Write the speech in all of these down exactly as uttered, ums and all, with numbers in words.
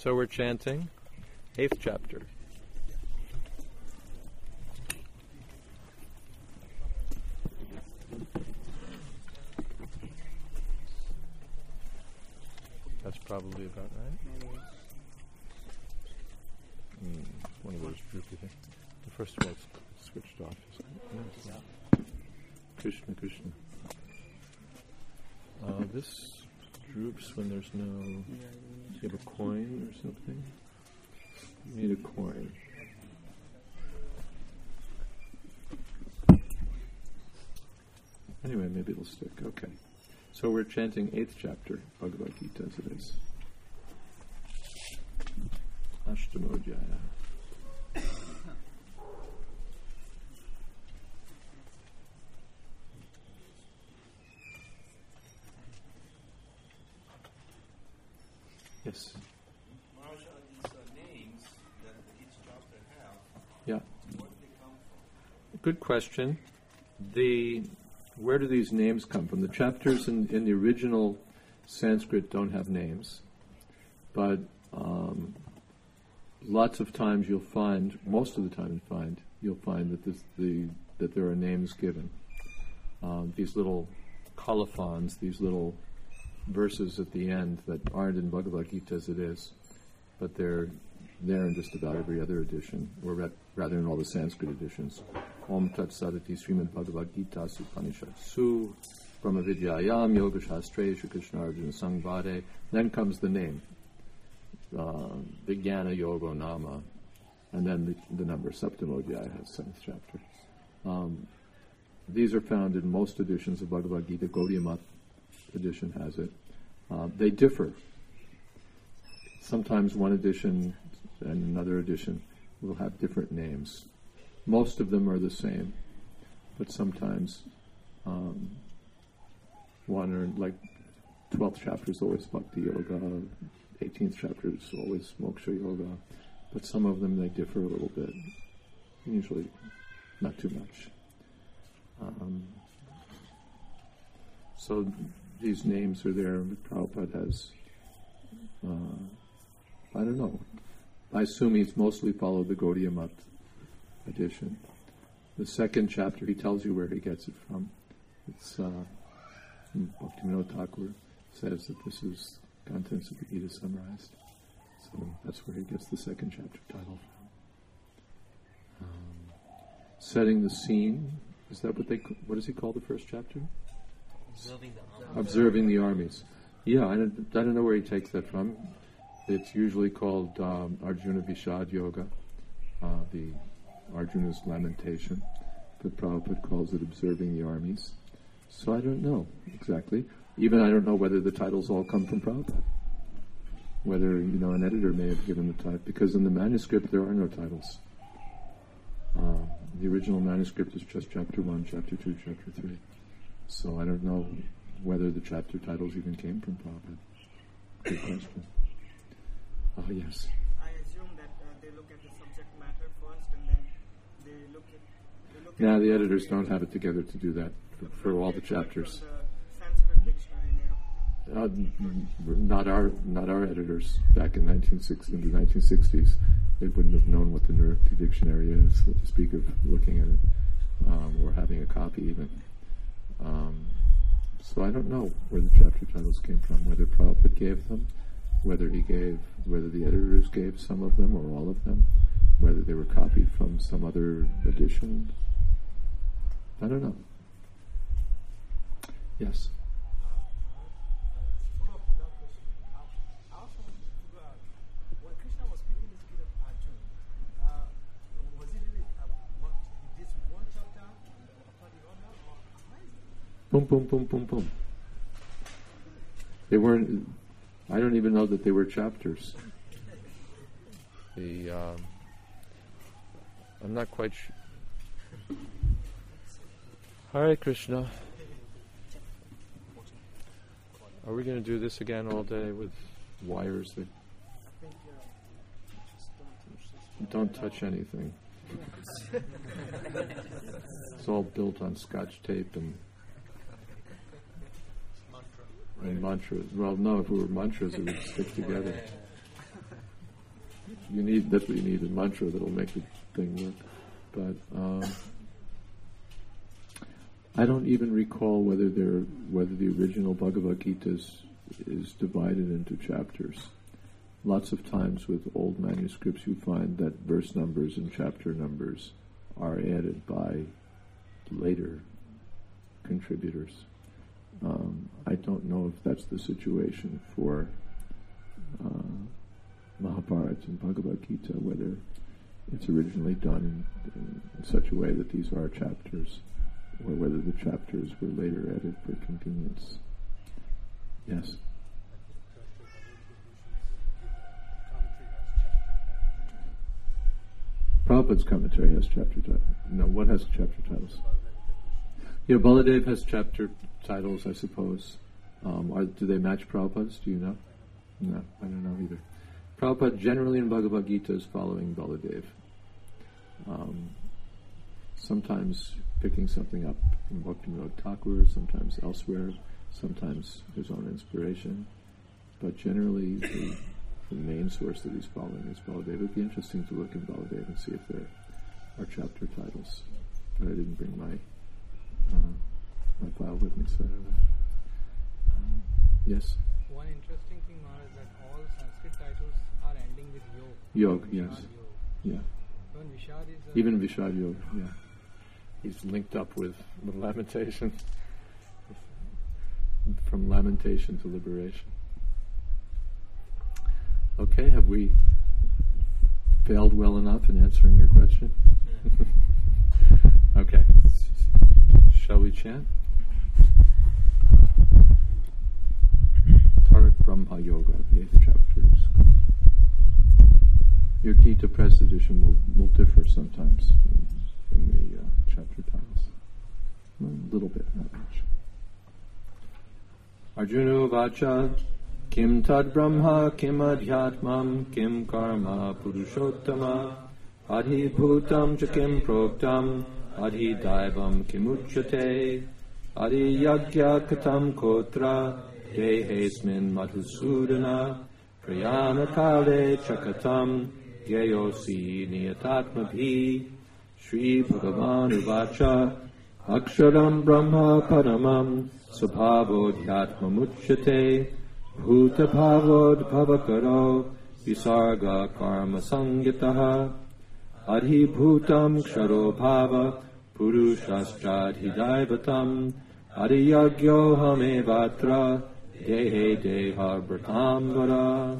So we're chanting eighth chapter. That's probably about right. Mm, one of those droopy things. The first of all, it's switched off. Yes. Krishna, Krishna. Uh, this droops when there's no... Do you have a coin or something? You need a coin. Anyway, maybe it'll stick. Okay. So we're chanting eighth chapter, Bhagavad Gita as it is. Ashtamodhyaya. Yes. Maharaj, these uh, names that each chapter have, Yeah. where do they come from? Good question. The where do these names come from? The chapters in, in the original Sanskrit don't have names, but um, lots of times you'll find, most of the time you find, you'll find that this, the that there are names given. Um, these little colophons, these little verses at the end that aren't in Bhagavad Gita as it is, but they're there in just about every other edition, or ra- rather in all the Sanskrit editions. Om Tat Sadati Srimad Bhagavad Gita Upanishadsu Brahma Vidyayam Yoga Shastre Shri Krishna Arjuna Sangbade. Then comes the name, uh, Vijnana Yoga Nama, and then the, the number Saptamodhyaya has seventh chapter. Um, these are found in most editions of Bhagavad Gita. Gaudiya Math edition has it. Uh, they differ. Sometimes one edition and another edition will have different names. Most of them are the same, but sometimes um, one or like twelfth chapter is always Bhakti Yoga, eighteenth chapter is always Moksha Yoga, but some of them they differ a little bit. Usually, not too much. Um, so these names are there. Prabhupada has, uh, I don't know. I assume he's mostly followed the Gaudiya Math edition. The second chapter, he tells you where he gets it from. It's uh, Bhaktivinoda Thakur says that this is contents of the Gita summarized. So that's where he gets the second chapter title from. Um, setting the scene. Is that what they? What does he call the first chapter? Observing the armies. Observing the armies. Yeah, I don't, I don't know where he takes that from. It's usually called um, Arjuna Vishad Yoga, uh, the Arjuna's lamentation, but Prabhupada calls it Observing the Armies. So I don't know exactly. Even I don't know whether the titles all come from Prabhupada. Whether, you know, an editor may have given the title, because in the manuscript there are no titles. Uh, the original manuscript is just chapter one, chapter two, chapter three. So I don't know whether the chapter titles even came from Prabhupada. Good question. Oh, yes. I assume that uh, they look at the subject matter first and then they look at... They look Now at the editors don't have it together to do that for, for all the chapters. From the Sanskrit dictionary, you know. Uh, n- not our not our editors back in nineteen sixty, in the nineteen sixties. They wouldn't have known what the Nirukti dictionary is, so to speak of looking at it, um, or having a copy even. Um, so I don't know where the chapter titles came from, whether Prabhupada gave them, whether he gave, whether the editors gave some of them or all of them, whether they were copied from some other edition. I don't know. Yes? When Krishna was speaking this Gita to Arjuna, uh, was it really uh, one, this one chapter after the other, or how is it? Boom, boom, boom, boom, boom. They weren't, I don't even know that they were chapters. The, um, I'm not quite sure. Hare Krishna. Are we going to do this again all day with wires that don't touch anything? It's all built on Scotch tape and and mantras. Well, no, if it were mantras, it would stick together. you need that's what you need, a mantra that'll make the thing work. But um, I don't even recall whether there whether the original Bhagavad Gita is, is divided into chapters. Lots of times with old manuscripts you find that verse numbers and chapter numbers are added by later contributors. Um, I don't know if that's the situation for uh, Mahabharata and Bhagavad Gita, whether it's originally done in, in such a way that these are chapters, or whether the chapters were later added for convenience. Yes? Prabhupada's commentary has chapter titles. No, what has chapter titles? Yeah, Baladev has chapter titles, I suppose. Um, are, do they match Prabhupada's? Do you know? No, I don't know either. Prabhupada generally in Bhagavad Gita is following Baladev. Um, sometimes picking something up from Bhaktivinoda Thakur, sometimes elsewhere, sometimes his own inspiration. But generally, the, the main source that he's following is Baladev. It would be interesting to look in Baladev and see if there are chapter titles. But I didn't bring my uh, my file with me, so I don't know. Um, yes? One interesting thing now is that all Sanskrit titles are ending with Yog, yog. yes. Yog. Yeah. Even Vishad is a Even Vishad Yoga, yeah. He's linked up with, with lamentation. From lamentation to liberation. Okay, have we failed well enough in answering your question? Okay. Shall we chant? Tarak Brahma Yoga, the eighth chapter is called. Your Gita press edition will, will differ sometimes in, in the uh, chapter titles. A little bit, not much. Arjuna Vacha Kim Tad Brahma Kim Adhyatmam Kim Karma Purushottama Adhi Bhutam Cha Kim Proktam Adhi Daivam Kimuchyate Adhi Yagya Katam Kotra Dehesmin Madhusudana Prayana Kale Chakatam Gyayosi Niyatatmabhi Shri Bhagavan Uvacha Aksharam Brahma Paramam Subhavodhyatma Muchyate Bhuta Bhavod Bhavakaro Visarga Karma Sangyataha Adhi Bhutam Ksharo Bhava Purushascha Daivatam Adi Yagyo Hame Vatra Dehe Deha Bratamvara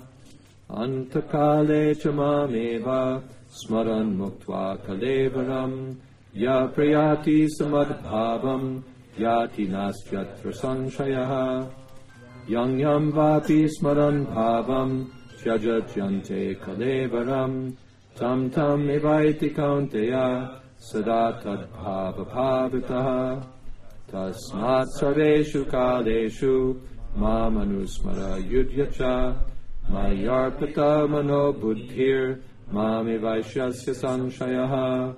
Antakale Chamameva Smaran Muktva Kalevaram Ya Prayati Samadbhavam Yati Nastyatra Sanshayah Yang Yam Vapi Smaran Bhavam Tyajajyante Kalevaram Tam Tam Evaiti Kaunteya Sada Tadbhava Bhavitaha Tasmat Sarveshu Kaleshu Ma Manusmara Yudhyacha Mayarpata Mano Buddhir Mami Vaishyasya Sanshayah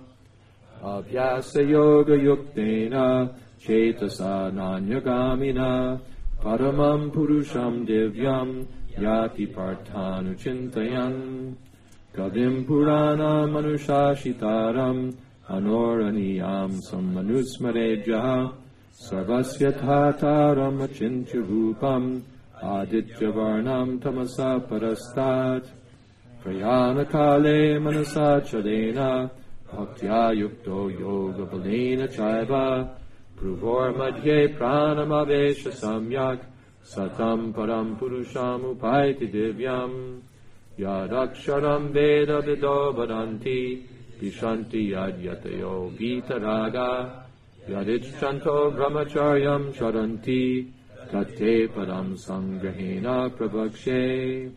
Abhyasa Yoga Yuktena Chetasa Nanyagamina Paramam Purusham Divyam Yati Partanu Chintayan Kadim Purana Manushashitaram Anoraniyam Sammanusmarejaha Sarvasya Thataram Achintya Rupam Aditya Varnam Tamasa Parastat Prayana Kale Manasa Chalena Bhaktya Yukto Yoga Balena Chaiva Pruvor Madhye Pranamavesha Samyak Satam Param Purusham Upaiti Divyam Yadaksharam Veda Vido Vadanti Vishanti Yadyatayo Vitaraga Yadichanto Brahmacharyam Charanti Tate Padam Sangrahena Prabhakshe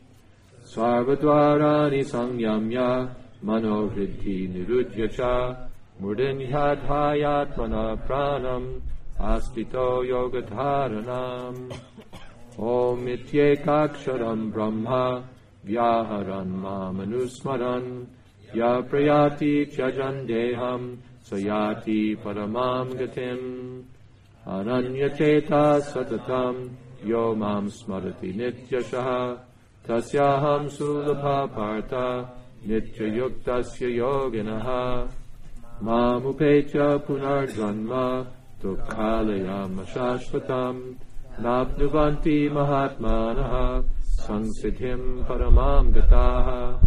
Sarvadvarani Sangyamya Manohriddhi Nirudhyacha Murdinhyadhayatmana Pranam Astito Yogadharanam Om Ityekaksharam Brahma Vyaharan Mamanusmaran Ya Prayati Chajan Deham Sayati Paramam Gatim Ananyacheta Satatam Yo Mam Smarati Nityashaha Tasyaham Sulabha Partha Nityayuktasya yoginaha Mamupecha punarjanma Dukhalayam ashashvatam Napnuvanti mahatmanaha Sangsiddhim paramam gataha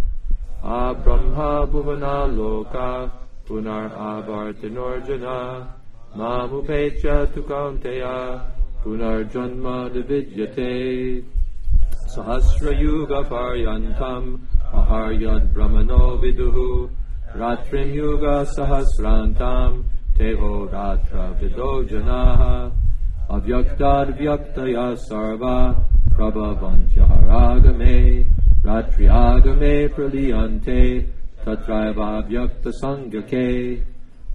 Abrahma bhuvana loka Punar avartinorjana Mamupecha tu kaunteya Punarjanma nividyate Sahasra yuga paryantam Aharyad brahmano viduhu Ratrim yuga sahasrantam Teho ratra vido janaha Avyaktad vyaktaya sarva Prabhavantya haragame Ratriagame praliyante Tatraiva vyakta sangyake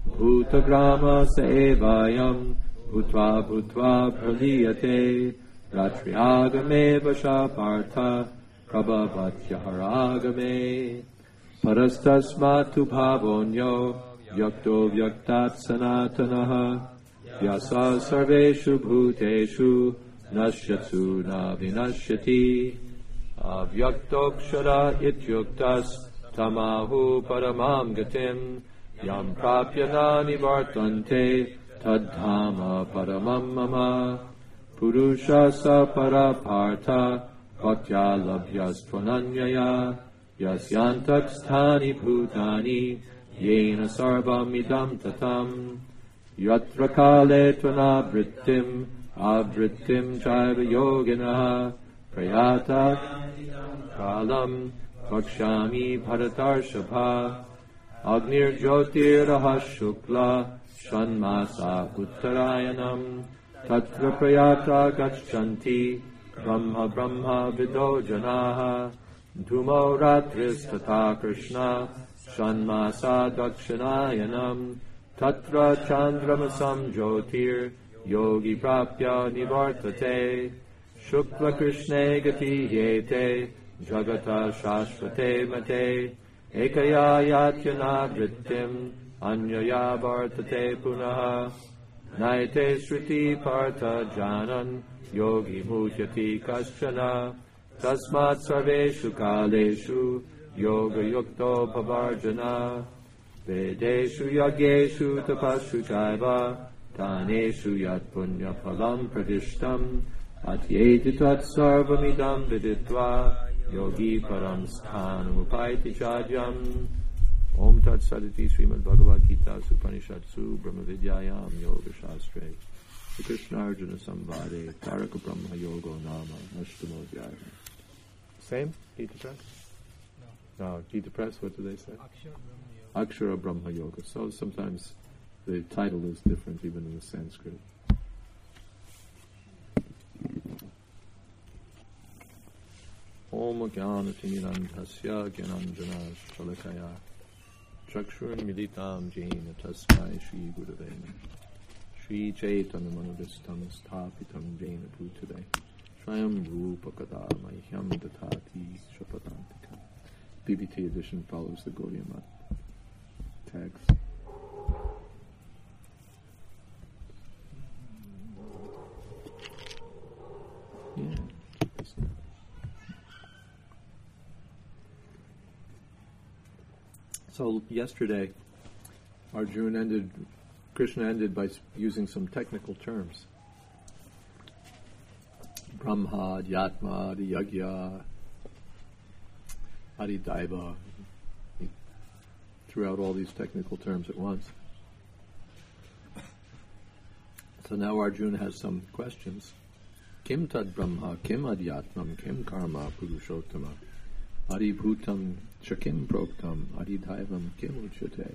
Bhutagrama saevayam Bhutva bhutva praliyate Ratriagame vashapartha Prabhavatya haragame Parastasmatu bhavonyo Vyakto vyaktat sanatanaha Vyasa sarveshu bhuteshu Nashyatsu na vinashyati Avyaktokshara ityuktas Tamahu paramam gatim Yam prapyana nivartante Tadhama paramam mama Purusha sa parapartha Bhaktya labhyas tvananyaya Yasyantak sthani bhutani Yena sarvam idam tatam Yatra kale tvanavrittim Avrittim chaiva yoginaha Prayata kalam Vakshami bharatarshabha Agnir jyotirah shukla Shanmasa uttarayanam Tatra prayata gachanti Brahma Brahma vido janaha Dhumo ratris tata Krishna Shanmasa dakshinayanam Tatra chandramasam jyotir Yogi prapya nivartate Shukla Krishne gati yete Jagata shashvate mate Ekaya yatyana vrittim Anyaya vartate punaha Naite sriti partha janan Yogi mutyati kaschana Tasmat sarveshu kaleshu Yoga yukto pavarjana Vedeshu yagyeshu tapashu chaiva Taneshu yat punya phalam pradishtam Atyeti tat sarvamidam viditva Yogi param sthanam upaiti chadyam Om Tat Saditi Srimad Bhagavad Gita Supanishatsu Brahma Vidyayam Yoga Shastre Krishna Arjuna Samvade Taraka Brahma Yoga Nama Ashtamo Same? Gita Press? No. No, Gita Press, what do they say? Akshara Brahma Yoga. So sometimes the title is different even in the Sanskrit. Om Jnana Timirandhasya Jnanjana Shalakaya Chakshur Militam Jena Tasmai Shri Gurave Shri Chaitanya Manudistam Sthapitam Jena Bhutade Swayam Rupa Kada Mahyam Datati Shapadantika. B B T edition follows the Gaudiya Math text. Yeah. So yesterday, Arjuna ended, Krishna ended by using some technical terms. Brahma, Adhyatma, Adiyagya, Adidaiva. He threw out all these technical terms at once. So now Arjuna has some questions. Kim tad Brahma, Kim Adhyatmam, Kim Karma, Purushottama, Adibhutam, Chakim Proktam, Adidaivam, Kim Uchate.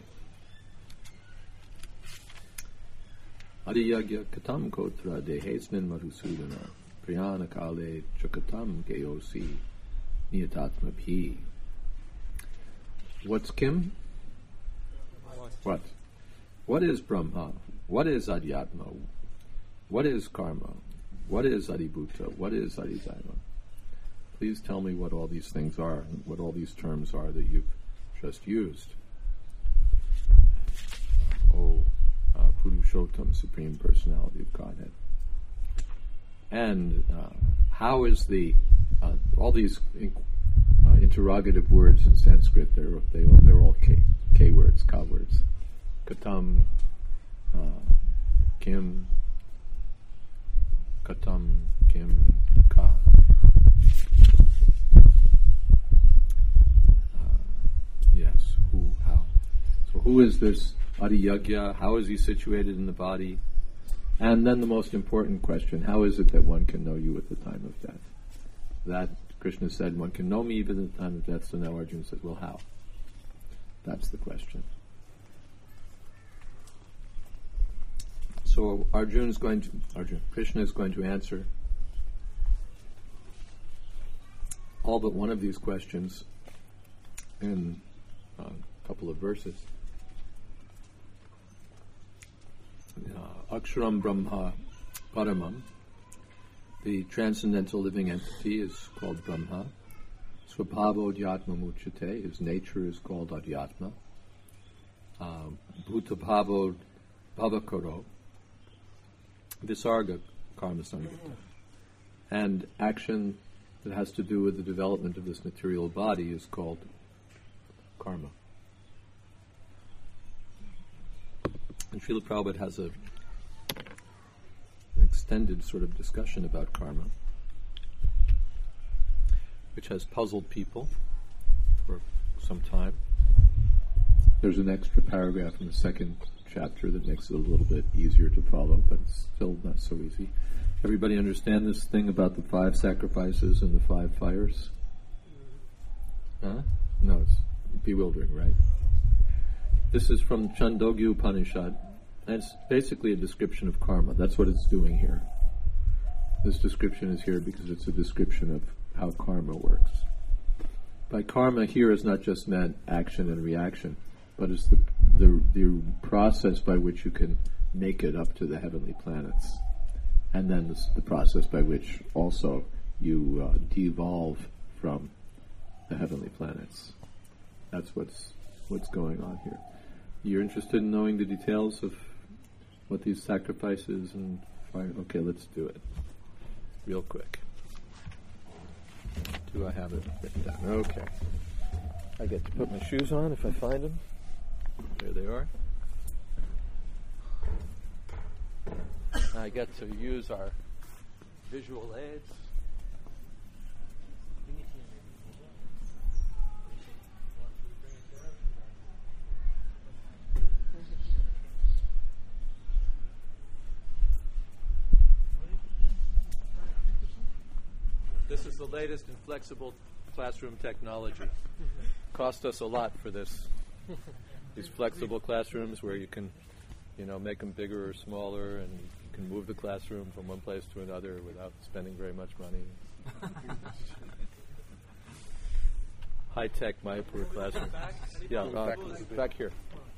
Adiyagya Katam Kotra, Dehesmin Madhusudana, Priyana Kale, Chakatam Geosi, Niyatatma Pi. What's Kim? What? What is Brahma? What is Adhyatma? What is Karma? What is Adibhuta? What is Adidaiva? Please tell me what all these things are, what all these terms are that you've just used. Oh, uh, Purushottam, Supreme Personality of Godhead. And uh, how is the, uh, all these in, uh, interrogative words in Sanskrit. They're they they're all K K words, Ka words. Katam, uh, Kim, Katam, Kim, Ka. Uh, yes, who, how. So who is this Adiyagya? How is he situated in the body? And then the most important question, how is it that one can know you at the time of death? That, Krishna said, one can know me even at the time of death, so now Arjuna says, well, how? That's the question. So Arjuna is going to, Arjuna, Krishna is going to answer all but one of these questions in a couple of verses. Uh, Aksharam Brahma Paramam, the transcendental living entity, is called Brahma. Swabhava Adhyatma Muchyate, his nature is called Adhyatma. Uh, Bhutabhava Bhavakaro, Visarga Karma Samgata. And action that has to do with the development of this material body is called karma. And Srila Prabhupada has a, an extended sort of discussion about karma, which has puzzled people for some time. There's an extra paragraph in the second chapter that makes it a little bit easier to follow, but it's still not so easy. Everybody understand this thing about the five sacrifices and the five fires? Huh? No, it's bewildering, right? This is from Chandogya Upanishad, and it's basically a description of karma. That's what it's doing here. This description is here because it's a description of how karma works. By karma here is not just meant action and reaction, but it's the, the, the process by which you can make it up to the heavenly planets. And then this, the process by which also you uh, devolve from the heavenly planets. That's what's what's going on here. You're interested in knowing the details of what these sacrifices and fire? Okay, let's do it real quick. Do I have it written down? Okay. I get to put my shoes on if I find them. There they are. I get to use our visual aids. This is the latest in flexible classroom technology. Cost us a lot for this. These flexible classrooms where you can, you know, make them bigger or smaller, and you can move the classroom from one place to another without spending very much money. High-tech Mayapur classroom. Yeah, uh, back, back here.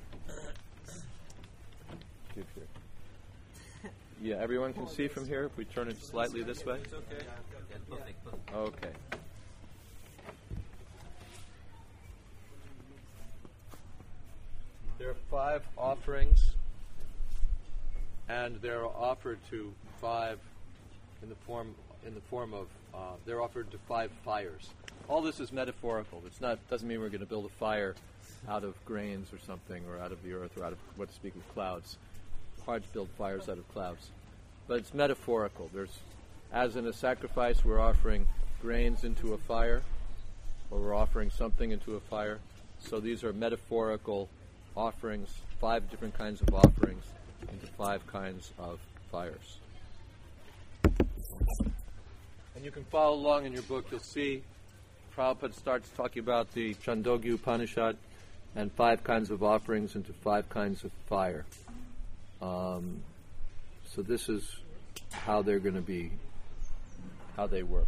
Keep here. Yeah, everyone can see from here if we turn it slightly this way? Okay. There are five offerings, and they're offered to five in the form in the form of uh, they're offered to five fires. All this is metaphorical. It's not doesn't mean we're going to build a fire out of grains or something, or out of the earth, or out of what to speak of clouds. Hard to build fires out of clouds, but it's metaphorical. There's, as in a sacrifice, we're offering grains into a fire, or we're offering something into a fire. So these are metaphorical offerings, five different kinds of offerings into five kinds of fires. And you can follow along in your book. You'll see Prabhupada starts talking about the Chandogya Upanishad and five kinds of offerings into five kinds of fire. Um, so this is how they're going to be, how they work.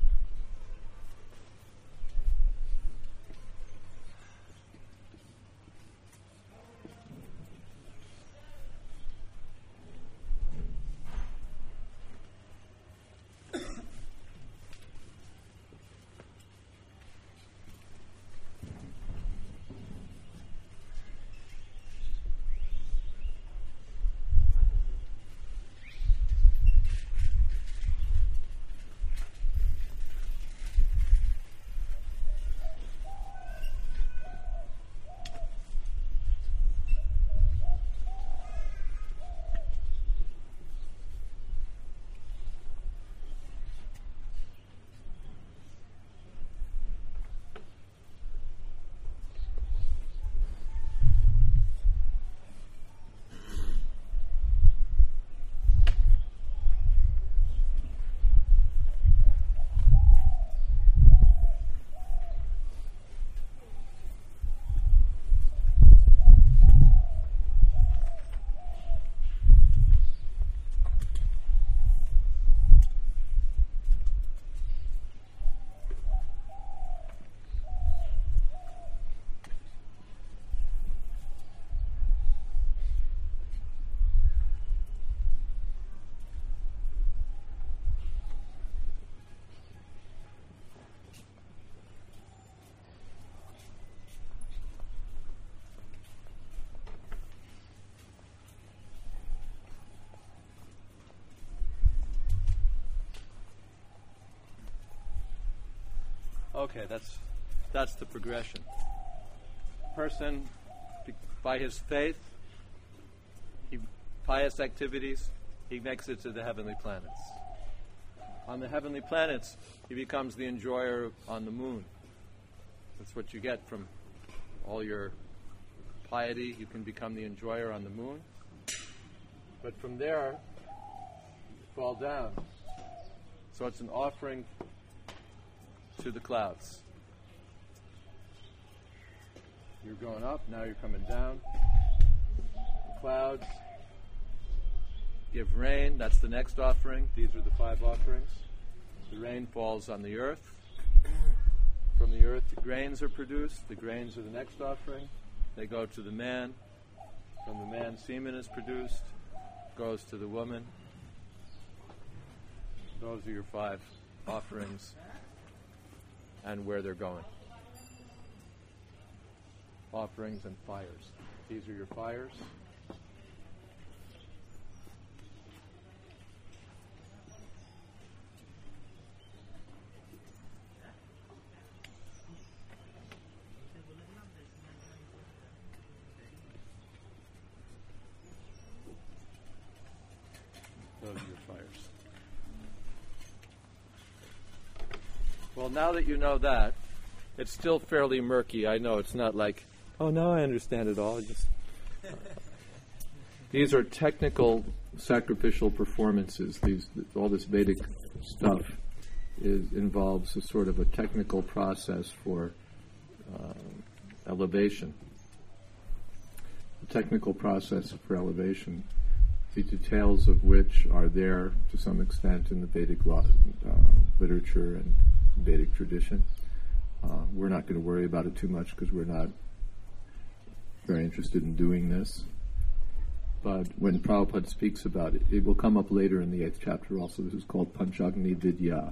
Okay, that's that's the progression. Person, be- by his faith, he, pious activities, he makes it to the heavenly planets. On the heavenly planets, he becomes the enjoyer on the moon. That's what you get from all your piety. You can become the enjoyer on the moon. But from there, you fall down. So it's an offering to the clouds. You're going up, now you're coming down. The clouds give rain, that's the next offering. These are the five offerings. The rain falls on the earth. From the earth, the grains are produced. The grains are the next offering. They go to the man. From the man, semen is produced. Goes to the woman. Those are your five offerings and where they're going. Offerings and fires. These are your fires. Those are your fires. Well, now that you know that, it's still fairly murky. I know it's not like, oh, now I understand it all. Just these are technical sacrificial performances. These all this Vedic stuff is involves a sort of a technical process for uh, elevation. A technical process for elevation, the details of which are there to some extent in the Vedic law, uh, literature and Vedic tradition. Uh, we're not going to worry about it too much because we're not very interested in doing this. But when Prabhupada speaks about it, it will come up later in the eighth chapter also. This is called Panchagni Vidya.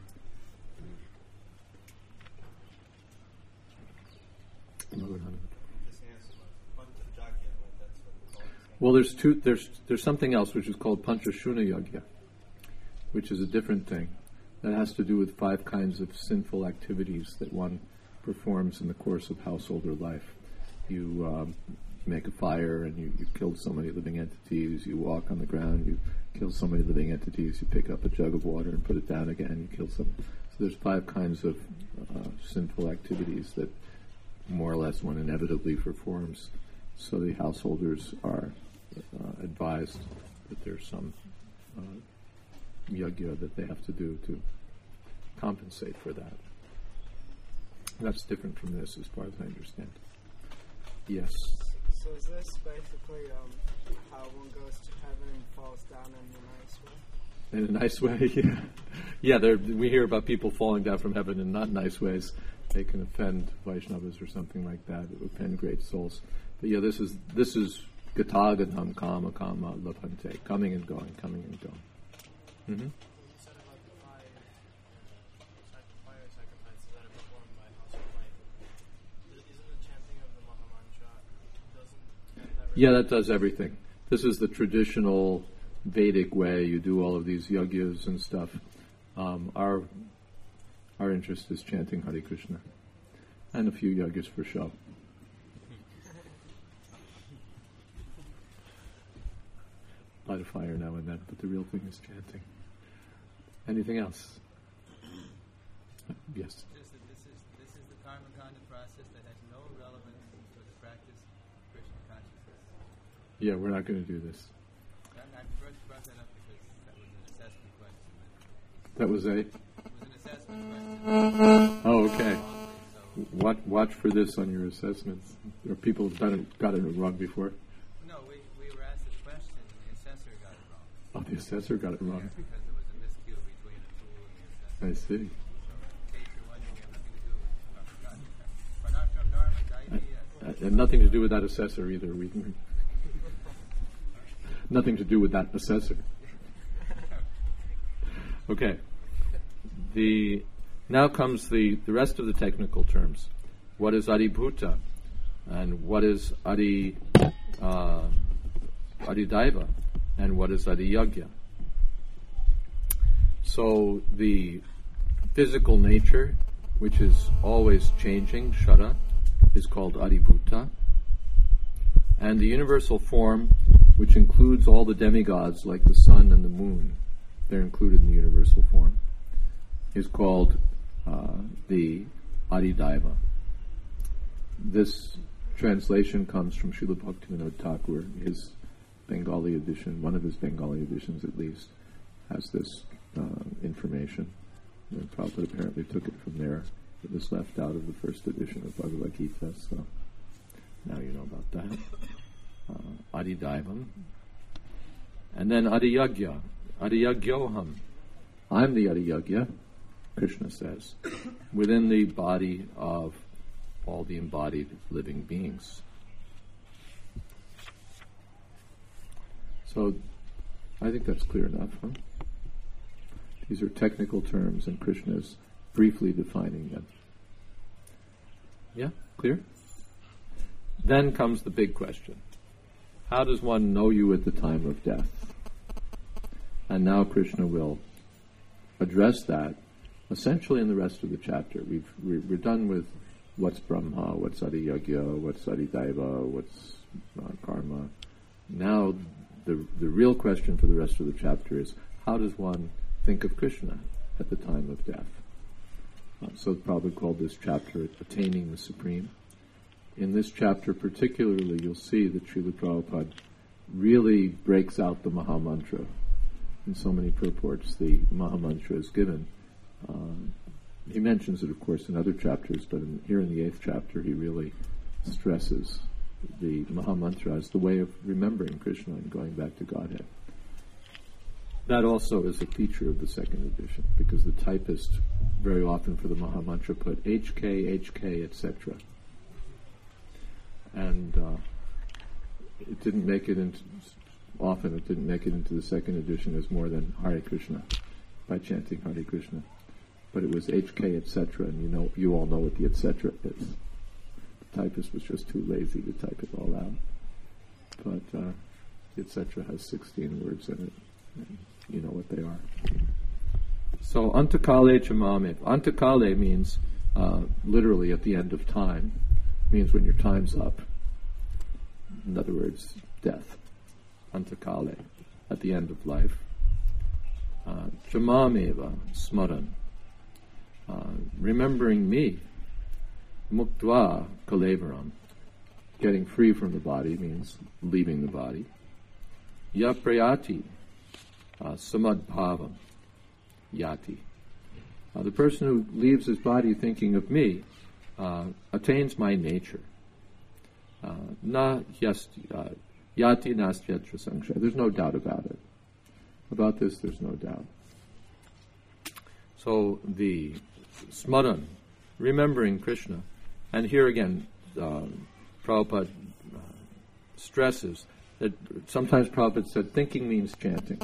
Well, there's two. There's there's something else which is called Panchashuna Yagya, which is a different thing. That has to do with five kinds of sinful activities that one performs in the course of householder life. You um, make a fire and you, you kill so many living entities. You walk on the ground, you kill so many living entities. You pick up a jug of water and put it down again, you kill some. So there's five kinds of uh, sinful activities that more or less one inevitably performs. So the householders are uh, advised that there's some uh, yagya that they have to do to compensate for that. That's different from this as far as I understand. Yes? So is this basically um, how one goes to heaven and falls down in a nice way? In a nice way, yeah. Yeah, there, we hear about people falling down from heaven in not nice ways. They can offend Vaishnavas or something like that, offend great souls. But yeah, this is this is gatagadam kama kama lapante, coming and going, coming and going. Mm-hmm. You said about the five, uh, fire sacrifices that are performed by household life. Isn't the chanting of the Mahamantra, doesn't that Yeah, that does everything. This is the traditional Vedic way. You do all of these yagyas and stuff. Um, our our interest is chanting Hare Krishna and a few yagyas for show. Light a fire now and then, but the real thing is chanting. Anything else? Yes. Just that this is this is the karma kanda process that has no relevance for the practice of Krishna consciousness. Yeah, we're not going to do this. I, I first brought that up because that was an assessment question. That was a. It was an assessment question. Oh, okay. So, Watch, watch for this on your assessments. Or people have done it, got it wrong before. no, we, we were asked this question and the assessor got it wrong. Oh, the assessor got it wrong. Because there was a miscue between the tool and the assessor. I see. So, in case you're wondering, it had nothing to do with Pranashram Dharma, Daiti, And nothing to do with that assessor either. We nothing to do with that assessor. Okay. The now comes the, the rest of the technical terms. What is Adibhuta? And what is Adi uh, Adidaiva? And what is Adiyagya? So the physical nature which is always changing, Shara, is called Adibhuta. And the universal form, which includes all the demigods like the sun and the moon, they're included in the universal form, is called uh, the Adidaiva. This translation comes from Srila Bhaktivinoda Thakur. His Bengali edition, one of his Bengali editions at least, has this uh, information. And Prabhupada apparently took it from there. It was left out of the first edition of Bhagavad Gita, so now you know about that. Uh, Adidaivam. And then Adiyagya. Adiyagyoham. I'm the Adiyagya, Krishna says, within the body of all the embodied living beings. So, I think that's clear enough, huh? These are technical terms, and Krishna is briefly defining them. Yeah? Clear? Then comes the big question. How does one know you at the time of death? And now Krishna will address that essentially in the rest of the chapter. We've, we're done with what's Brahma, what's Adiyagya, what's Adidaiva, what's uh, karma. Now the the real question for the rest of the chapter is, how does one think of Krishna at the time of death? Uh, so Prabhupada called this chapter Attaining the Supreme. In this chapter particularly, you'll see that Srila Prabhupada really breaks out the Mahamantra. In so many purports, the Mahamantra is given. Um, he mentions it, of course, in other chapters, but in, here in the eighth chapter, he really stresses the Mahamantra as the way of remembering Krishna and going back to Godhead. That also is a feature of the second edition, because the typist very often for the Mahamantra put H K, H K, et cetera. And uh, it didn't make it into, often it didn't make it into the second edition as more than Hare Krishna, by chanting Hare Krishna. But it was H K, et cetera, and you know, you all know what the et cetera is. The typist was just too lazy to type it all out. But uh, et cetera has sixteen words in it, and you know what they are. So, Antakale Chamame. Antakale means uh, literally at the end of time. Means when your time's up. In other words, death. Antakale, at the end of life. Chamameva, smaran. Uh, remembering me. Muktva kalevaram. Getting free from the body means leaving the body. Yaprayati, uh, samadbhavam. Yati. Uh, the person who leaves his body thinking of me uh, attains my nature. Uh, na yasti, uh, yati nastyatra sangsha. There's no doubt about it. About this, there's no doubt. So the smaran, remembering Krishna, and here again, uh, Prabhupada uh, stresses that sometimes Prabhupada said thinking means chanting.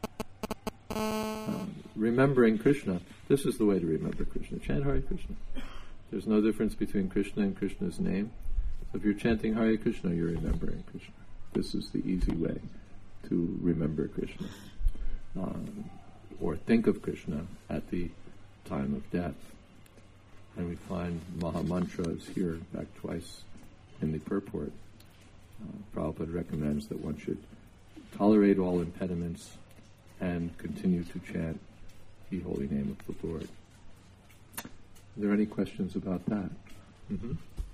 Uh, remembering Krishna, this is the way to remember Krishna. Chant Hare Krishna. There's no difference between Krishna and Krishna's name. So if you're chanting Hare Krishna, you're remembering Krishna. This is the easy way to remember Krishna. Um, or think of Krishna at the time of death. And we find Mahamantra is here back twice in the purport. Uh, Prabhupada recommends that one should tolerate all impediments and continue to chant the holy name of the Lord. Are there any questions about that? Mm-hmm.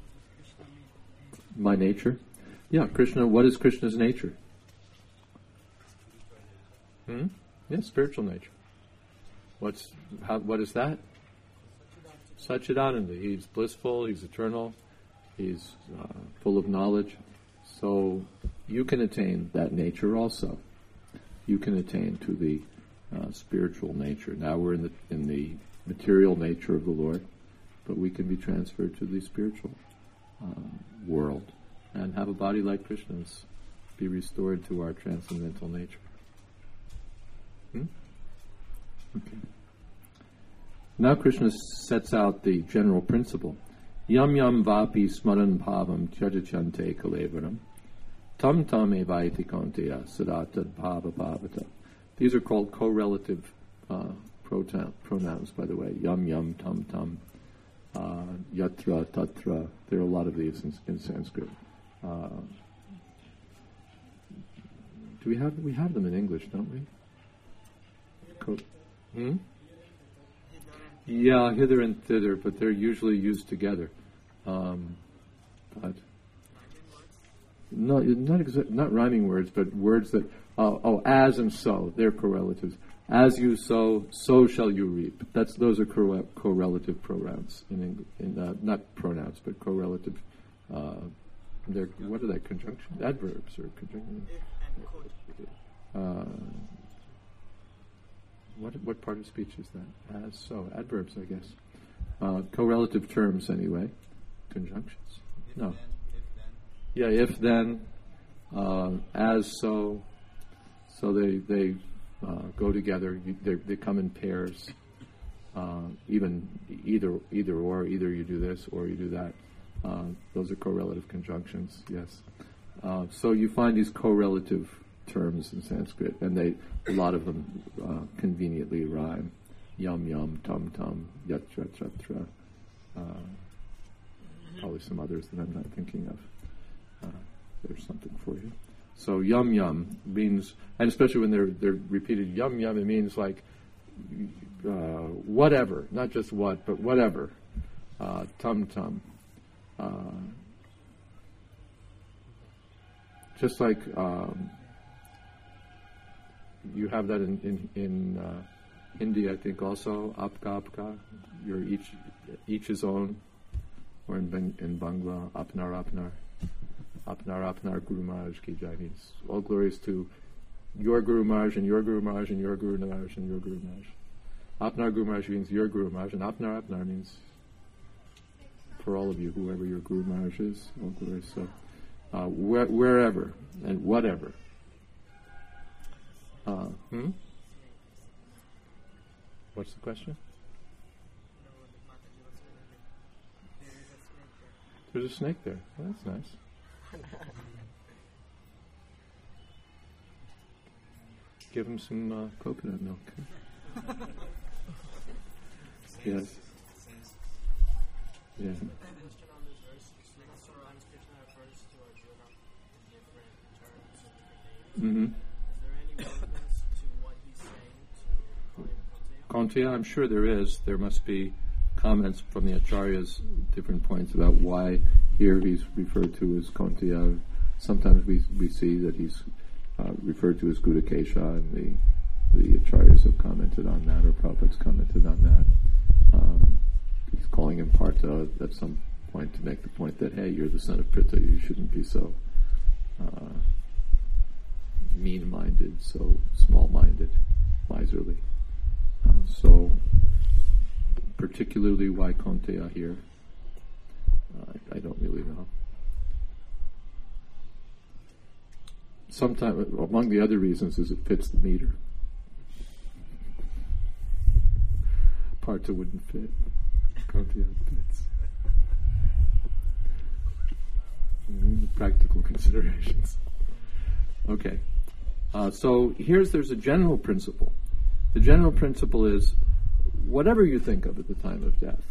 My nature? Yeah, Krishna, what is Krishna's nature? Hmm? Yeah, spiritual nature. What's how, what is that? Satchidananda. He's blissful, he's eternal, he's uh, full of knowledge. So you can attain that nature also. You can attain to the uh, spiritual nature. Now we're in the in the material nature of the Lord, but we can be transferred to the spiritual uh, world and have a body like Krishna's, be restored to our transcendental nature. Hmm? Okay. Now Krishna sets out the general principle. Yam yam vapi smaran bhavam tyajachante kalevaram tam tam evaiti konteya sadatad bhava bhavata. These are called correlative uh, pronoun, pronouns, by the way. Yam yam tam tam. uh, yatra, tatra. There are a lot of these in, in Sanskrit. Uh, do we have we have them in English, don't we? Co- hmm? Yeah, hither and thither, but they're usually used together. Um, but no, not exa- not rhyming words, but words that uh, oh, as and so, they're correlatives. As you sow, so shall you reap. That's those are co- correlative pronouns in English, in uh, not pronouns, but correlative. Uh, they're what are they? Conjunction, adverbs or conjunction. Uh, what what part of speech is that? As so, adverbs, I guess. Uh, correlative terms, anyway. Conjunctions. If No. then, if then. Yeah, if then, uh, as so. So they they uh, go together. You, they they come in pairs. Uh, even either either or either you do this or you do that. Uh, those are correlative conjunctions. Yes. Uh, so you find these correlative terms in Sanskrit, and they a lot of them uh, conveniently rhyme. Yum yum, tum tum, yatra yatra. Uh, probably some others that I'm not thinking of. Uh, there's something for you. So yum yum means, and especially when they're they're repeated yum yum, it means like uh, whatever, not just what, but whatever. Uh, tum tum. Uh, just like um, you have that in in, in uh, Hindi, I think also apka apka. You're each each his own, or in Bang, in Bangla apnar apnar. Apnar Apnar Guru Maharaj ki jai. All glories to your Guru Maharaj and your Guru Maharaj and your Guru Maharaj and your Guru Maharaj. Apnar Guru Maharaj means your Guru Maharaj, and Apnar Apnar means for all of you, whoever your Guru Maharaj is. All glories. So uh, where, wherever and whatever. Uh, hmm? What's the question? There's a snake there. Well, that's nice. Give him some uh, coconut milk. Yes. Yeah. Question on this verse. Sometimes Krishna refers to Arjuna in different terms and different names. Mm-hmm. Is there any relevance to what he's saying to call him Kaunteya? Kaunteya, I'm sure there is. There must be comments from the Acharyas, different points about why here he's referred to as Kaunteya. Sometimes we we see that he's uh, referred to as Gudakesha, and the the Acharyas have commented on that, or Prabhupada's commented on that. Um, he's calling him Partha at some point to make the point that, hey, you're the son of Pritha, you shouldn't be so uh, mean-minded, so small-minded, miserly. Uh, so, particularly why Kaunteya here, uh, I, I don't really know. Sometimes, among the other reasons, is it fits the meter. Partha wouldn't fit. Kaunteya fits. Mm, practical considerations. Okay. Uh, so here's there's a general principle. The general principle is whatever you think of at the time of death.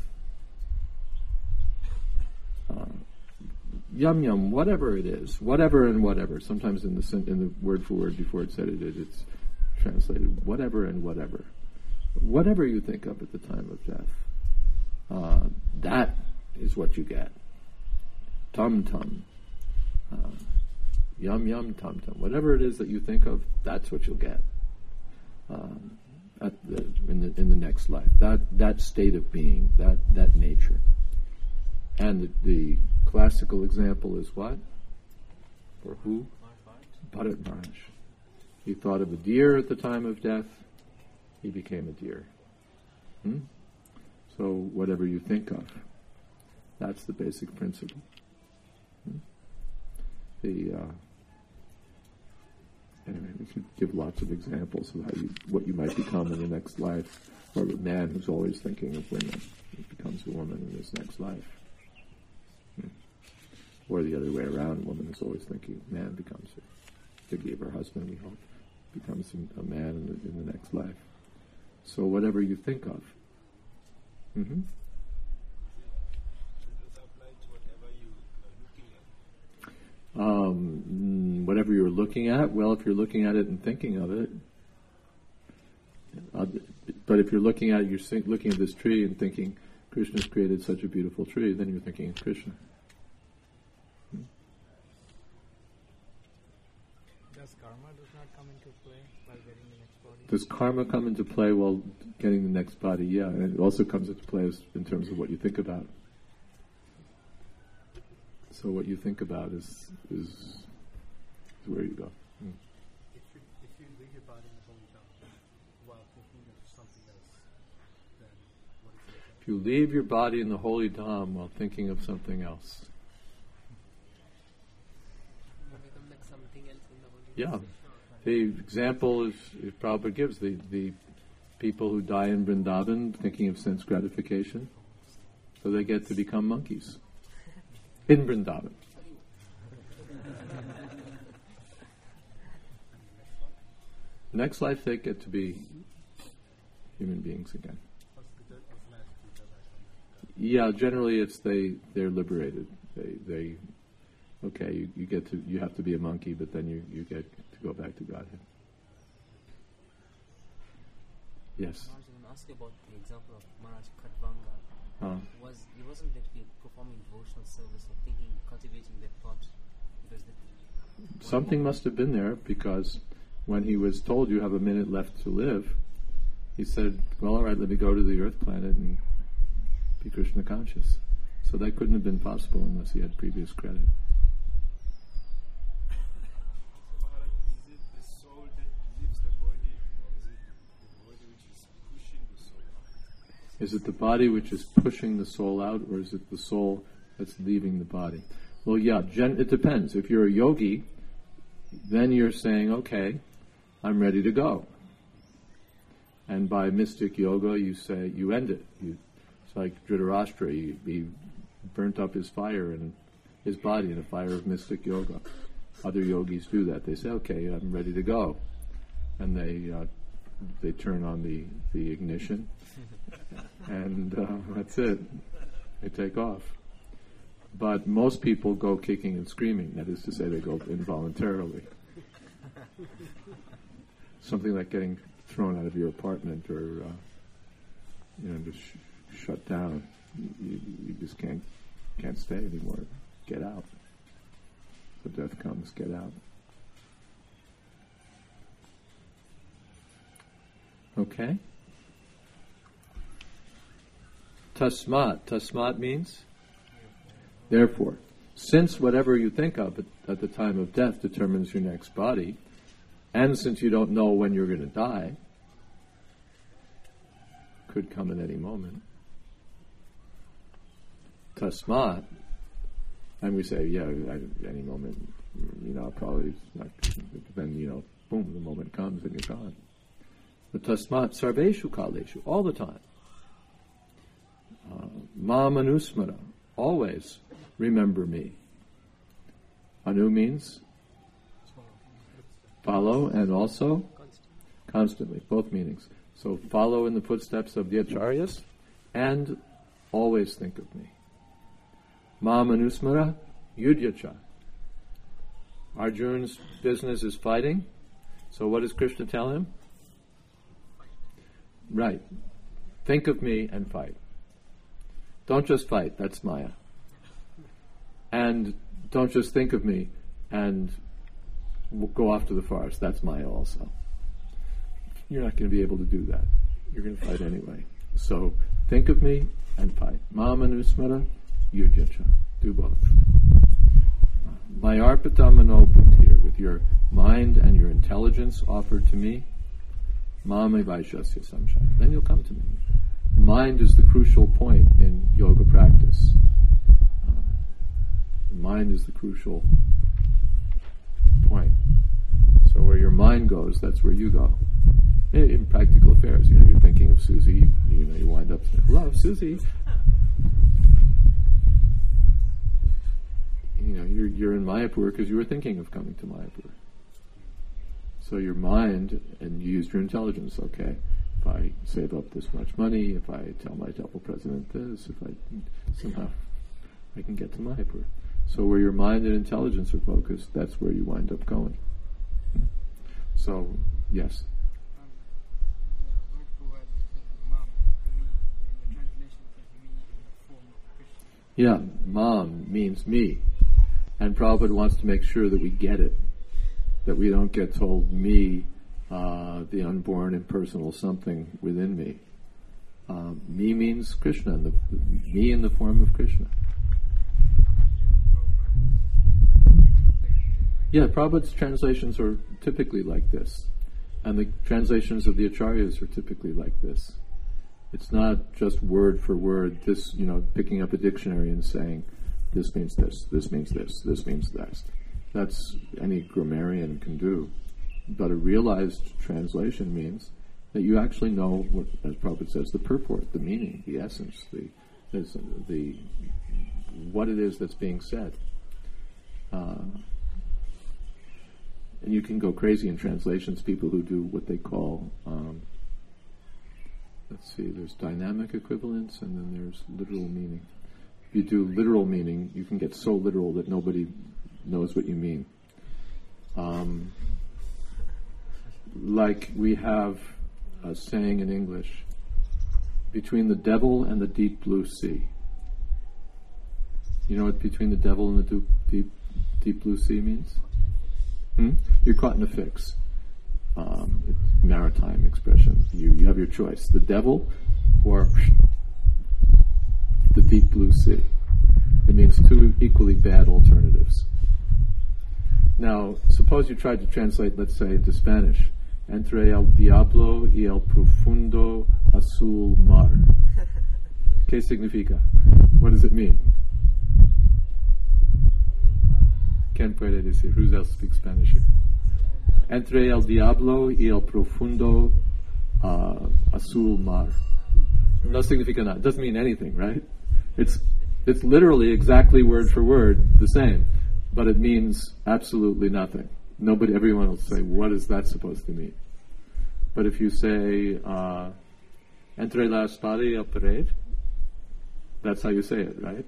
Uh, yum yum, whatever it is, whatever and whatever. Sometimes in the in the word for word before it's edited, it's translated whatever and whatever. Whatever you think of at the time of death, uh, that is what you get. Tum tum, uh, yum yum tum tum. Whatever it is that you think of, that's what you'll get um, at the, in the in the next life. That that state of being, that that nature. And the, the classical example is what? For who? Bharat Maharaj. He thought of a deer at the time of death. He became a deer. Hmm? So whatever you think of, that's the basic principle. Hmm? The uh, anyway, we could give lots of examples of how you, what you might become in the next life, or a man who's always thinking of women, he becomes a woman in his next life. Hmm? Or the other way around, a woman is always thinking, man becomes her. To give her husband, we hope, becomes a man in the, in the next life. So whatever you think of. Mm-hmm. whatever you're looking at, well, if you're looking at it and thinking of it, uh, but if you're looking at it, you're think, looking at this tree and thinking, Krishna's created such a beautiful tree, then you're thinking of Krishna. Does karma does not come into play while getting the next body? Does karma come into play while getting the next body? Yeah, and it also comes into play as, in terms of what you think about. So what you think about is is, is where you go. Hmm. If you, if you leave your body in the holy Dhamma while thinking of something else, then what is it? If you leave your body in the holy Dham while thinking of something else. You become like something else in the holy Yeah. place. The example is, it Prabhupada gives, the, the people who die in Vrindavan thinking of sense gratification, so they get to become monkeys in Vrindavan. Next life they get to be human beings again. Yeah, generally it's they, they're liberated. They, they okay, you, you get to, you have to be a monkey, but then you, you get to go back to Godhead. Yes. I was going to ask you about the example of Maharaj Khatvanga. Uh, Was he wasn't that he performing devotional service or thinking, cultivating that thought? Because the, something must have been there, because when he was told you have a minute left to live, he said, well, all right, let me go to the earth planet and be Krishna conscious. So that couldn't have been possible unless he had previous credit. Maharaj, is it the soul that leaves the body, or is it the body which is pushing the soul out? Is it the body which is pushing the soul out, or is it the soul that's leaving the body? Well, yeah, gen- it depends. If you're a yogi, then you're saying, okay, I'm ready to go. And by mystic yoga, you say, you end it. You, it's like Dhritarashtra, he, he burnt up his fire and his body in a fire of mystic yoga. Other yogis do that. They say, okay, I'm ready to go. And they uh, they turn on the, the ignition, and uh, that's it. They take off. But most people go kicking and screaming. That is to say, they go involuntarily. Something like getting thrown out of your apartment, or uh, you know, just sh- shut down. You, you just can't can't stay anymore. Get out. So death comes. Get out. Okay. Tasmat. Tasmat means therefore. Since whatever you think of at, at the time of death determines your next body, and since you don't know when you're going to die, could come at any moment. Tasmat, and we say, yeah, at any moment, you know, probably not, then, you know, boom, the moment comes and you're gone. But tasmat sarveshu kaleshu, all the time. Uh, ma manusmara, always remember me. Anu means follow, and also constantly, both meanings. So follow in the footsteps of the acharyas and always think of me. Ma manusmara yudhyacha. Arjun's business is fighting. So what does Krishna tell him? Right. Think of me and fight. Don't just fight, that's Maya. And don't just think of me and w- go off to the forest, that's Maya also. You're not going to be able to do that. You're going to fight anyway. So think of me and fight. Ma manusmara yudhyacha. Do both. Mayarpita manobhutir, with your mind and your intelligence offered to me, mame vaishasya samshaya. Then you'll come to me. Mind is the crucial point in yoga practice. Uh, mind is the crucial point. So where your mind goes, that's where you go. In, in practical affairs, you know, you're thinking of Susie, you know, you wind up saying, hello, Susie. You know, you're you're in Mayapur because you were thinking of coming to Mayapur. So your mind, and you used your intelligence, okay, if I save up this much money, if I tell my temple president this, if I somehow I can get to Mayapur. So where your mind and intelligence are focused, that's where you wind up going. So, yes. Um, the word for word says mom, me. In the translation it says me in the form of Krishna. Yeah, mom means me. And Prabhupada wants to make sure that we get it. That we don't get told me, uh, the unborn impersonal something within me. Uh, me means Krishna, the, me in the form of Krishna. Yeah, Prabhupada's translations are typically like this. And the translations of the Acharyas are typically like this. It's not just word for word, this, you know, picking up a dictionary and saying, this means this, this means this, this means that. That's any grammarian can do. But a realized translation means that you actually know, what, as Prabhupada says, the purport, the meaning, the essence, the, the, the what it is that's being said. Uh, and you can go crazy in translations, people who do what they call, um, let's see, there's dynamic equivalence and then there's literal meaning. If you do literal meaning, you can get so literal that nobody knows what you mean. Um, like we have a saying in English, between the devil and the deep blue sea. You know what between the devil and the deep, deep, deep blue sea means? Hmm? You're caught in a fix. Um, it's maritime expression. You, you have your choice. The devil or the deep blue sea. It means two equally bad alternatives. Now, suppose you tried to translate, let's say, into Spanish. Entre el diablo y el profundo azul mar. ¿Qué significa? What does it mean? ¿Quién puede decir? Who else speaks Spanish here? Entre el diablo y el profundo uh, azul mar. No significa nada. It doesn't mean anything, right? It's it's literally exactly word for word the same, but it means absolutely nothing. Nobody, everyone will say, what is that supposed to mean? But if you say, uh, entre la espada y el pared, that's how you say it, right?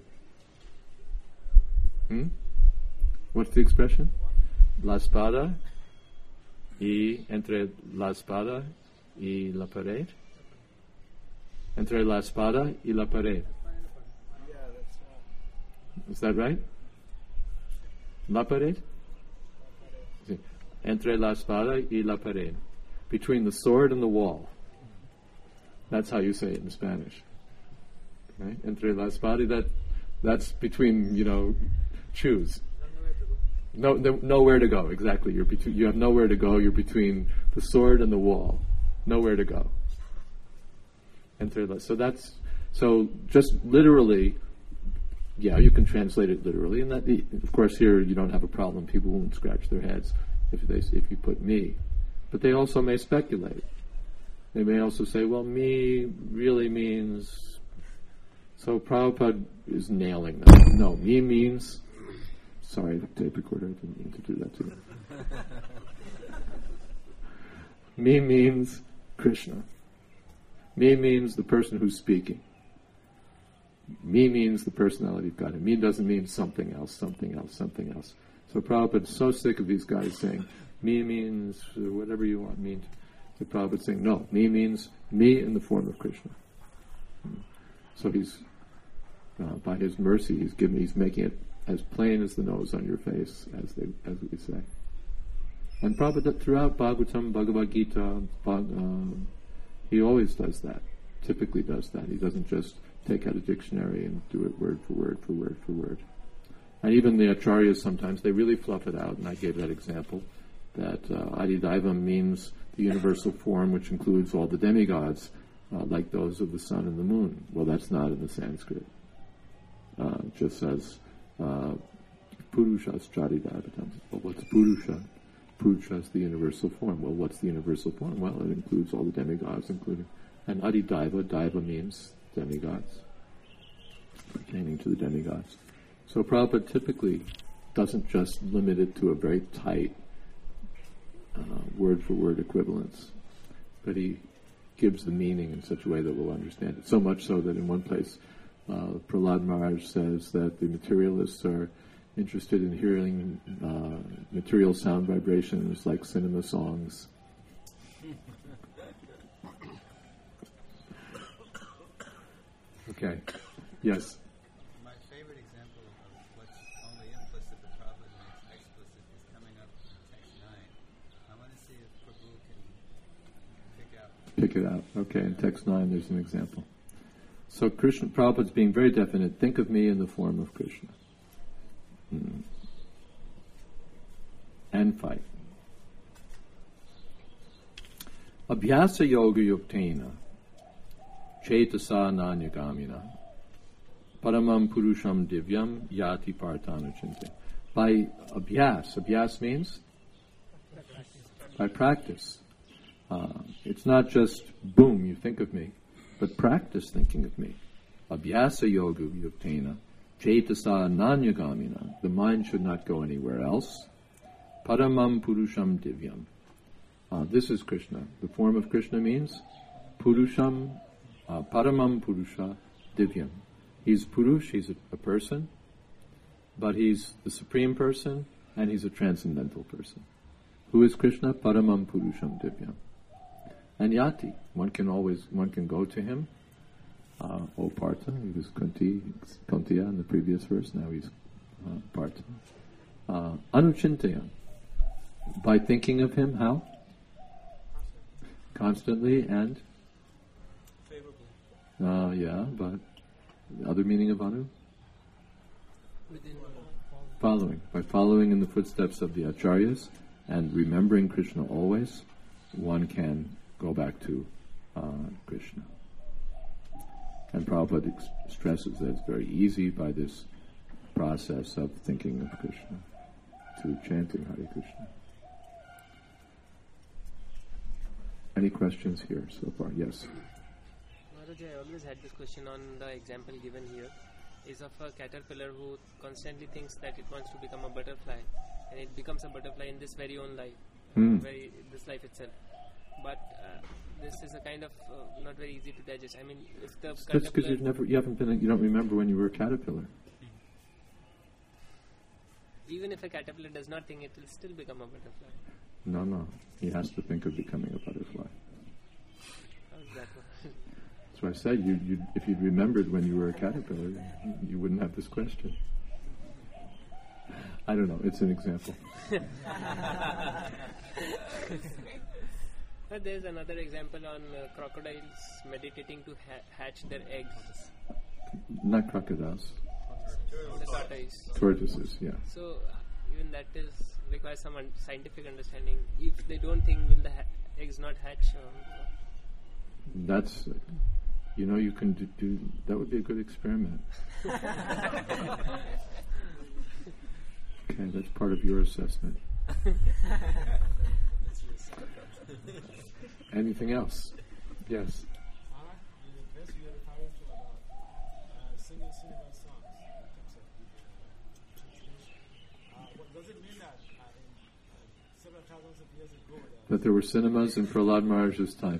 Hmm? What's the expression? La espada y entre la espada y la pared. Entre la espada y la pared. Yeah, that's right. Is that right? La pared? Sí. Entre la espada y la pared. Between the sword and the wall. That's how you say it in Spanish. Right? Entre la espada, that, that's between, you know, choose. No, no, nowhere to go, exactly. You're between, you have nowhere to go. You're between the sword and the wall. Nowhere to go. Entre la, so that's, so just literally, yeah, you can translate it literally. And that, of course, here you don't have a problem. People won't scratch their heads if they if you put me. But they also may speculate. They may also say, well, me really means... So Prabhupada is nailing that. No, me means... Sorry, the tape recorder, I didn't mean to do that to you. Me means Krishna. Me means the person who's speaking. Me means the personality of God. And me doesn't mean something else, something else, something else. So Prabhupada's so sick of these guys saying, me means whatever you want me to. So Prabhupada's saying, no, me means me in the form of Krishna. So he's, uh, by his mercy, he's giving, he's making it as plain as the nose on your face, as they, as we say. And Prabhupada, throughout Bhagavatam, Bhagavad Gita, Bhag, uh, he always does that, typically does that. He doesn't just take out a dictionary and do it word for word for word for word. And even the Acharyas sometimes, they really fluff it out, and I gave that example, that uh, Adidaivam means the universal form which includes all the demigods, uh, like those of the sun and the moon. Well, that's not in the Sanskrit. Uh, it just says, uh, Purushas Chadidaivatam. Well, what's Purusha? Purusha is the universal form. Well, what's the universal form? Well, it includes all the demigods, including... And Adidaiva, Daiva means demigods, pertaining to the demigods. So Prabhupada typically doesn't just limit it to a very tight uh, word-for-word equivalence, but he gives the meaning in such a way that we'll understand it. So much so that in one place, uh, Prahlad Maharaj says that the materialists are interested in hearing uh, material sound vibrations like cinema songs. Okay. Yes. My favorite example of what's only implicit but Prabhupada makes explicit is coming up in text nine. I want to see if Prabhu can pick out. Pick it out. Okay, in text nine there's an example. So Krishna, Prabhupada's being very definite. Think of me in the form of Krishna. Hmm. And fight. Abhyasa yoga yuktena chetasa nanyagamina paramam purusham divyam yati parthanuchinte. By abhyas, abhyas means? By practice. Uh, it's not just, boom, you think of me, but practice thinking of me. Abhyasa yoga yuktena chetasa nanyagamina. The mind should not go anywhere else. Paramam purusham divyam. Uh, this is Krishna. The form of Krishna means Purusham, uh, Paramam Purusha Divyam. He's Purush, he's a, a person, but he's the supreme person and he's a transcendental person. Who is Krishna? Paramam Purusham Divyam. And Yati, one can always, one can go to him. Uh, O Partha, he was Kunti, Kuntiya in the previous verse, now he's uh, Partha. Uh, Anuchintayan. By thinking of him, how? Constantly and? Favorably. Uh, yeah, but the other meaning of anu? Within Following. By following in the footsteps of the acharyas and remembering Krishna always, one can go back to uh, Krishna. And Prabhupada ex- stresses that it's very easy by this process of thinking of Krishna to chanting Hare Krishna. Any questions here so far? Yes. Maharaj, I always had this question on the example given here is of a caterpillar who constantly thinks that it wants to become a butterfly, and it becomes a butterfly in this very own life, Hmm. uh, very this life itself. But uh, this is a kind of uh, not very easy to digest. I mean, if the That's because caterpillar, you've never, you haven't been, you don't remember when you were a caterpillar. even if a caterpillar does not think, it will still become a butterfly. No, no. He has to think of becoming a butterfly. How is that one? That's why I said, you, you, if you'd remembered when you were a caterpillar, you wouldn't have this question. I don't know. It's an example. But there's another example on uh, crocodiles meditating to ha- hatch their eggs. Not crocodiles. The tortoise. Tortoises, yeah. So uh, even that is requires some un- scientific understanding. If they don't think, will the ha- eggs not hatch? Um, That's, you know, you can do, do that would be a good experiment. Okay, that's part of your assessment. Anything else? Yes. Uh, in the verse we are referring to about uh, singing cinema songs in terms of the uh, translation. Uh, what, does it mean that uh, in, uh, several thousands of years ago that That there were cinemas in Prahlad Maharaj's time.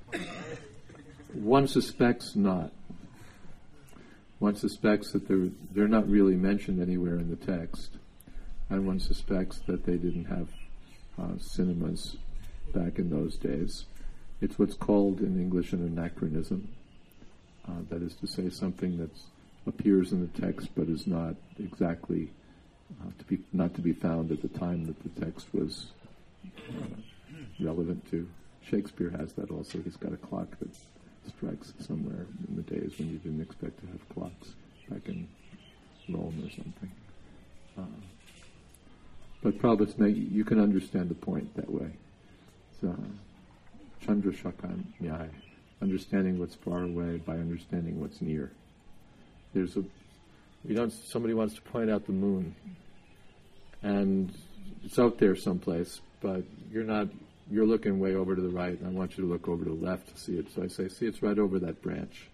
One suspects not. One suspects that they're, they're not really mentioned anywhere in the text. And one suspects that they didn't have uh, cinemas back in those days. It's what's called in English an anachronism. Uh, that is to say, something that appears in the text but is not exactly uh, to be not to be found at the time that the text was uh, relevant to. Shakespeare has that also. He's got a clock that strikes somewhere in the days when you didn't expect to have clocks, back in Rome or something. Uh, but Prabhupada's make, you can understand the point that way. It's, uh, Chandra Shakan Nyaya, understanding what's far away by understanding what's near. There's a, you don't, somebody wants to point out the moon, and it's out there someplace, but you're not, you're looking way over to the right, and I want you to look over to the left to see it. So I say, see, it's right over that branch.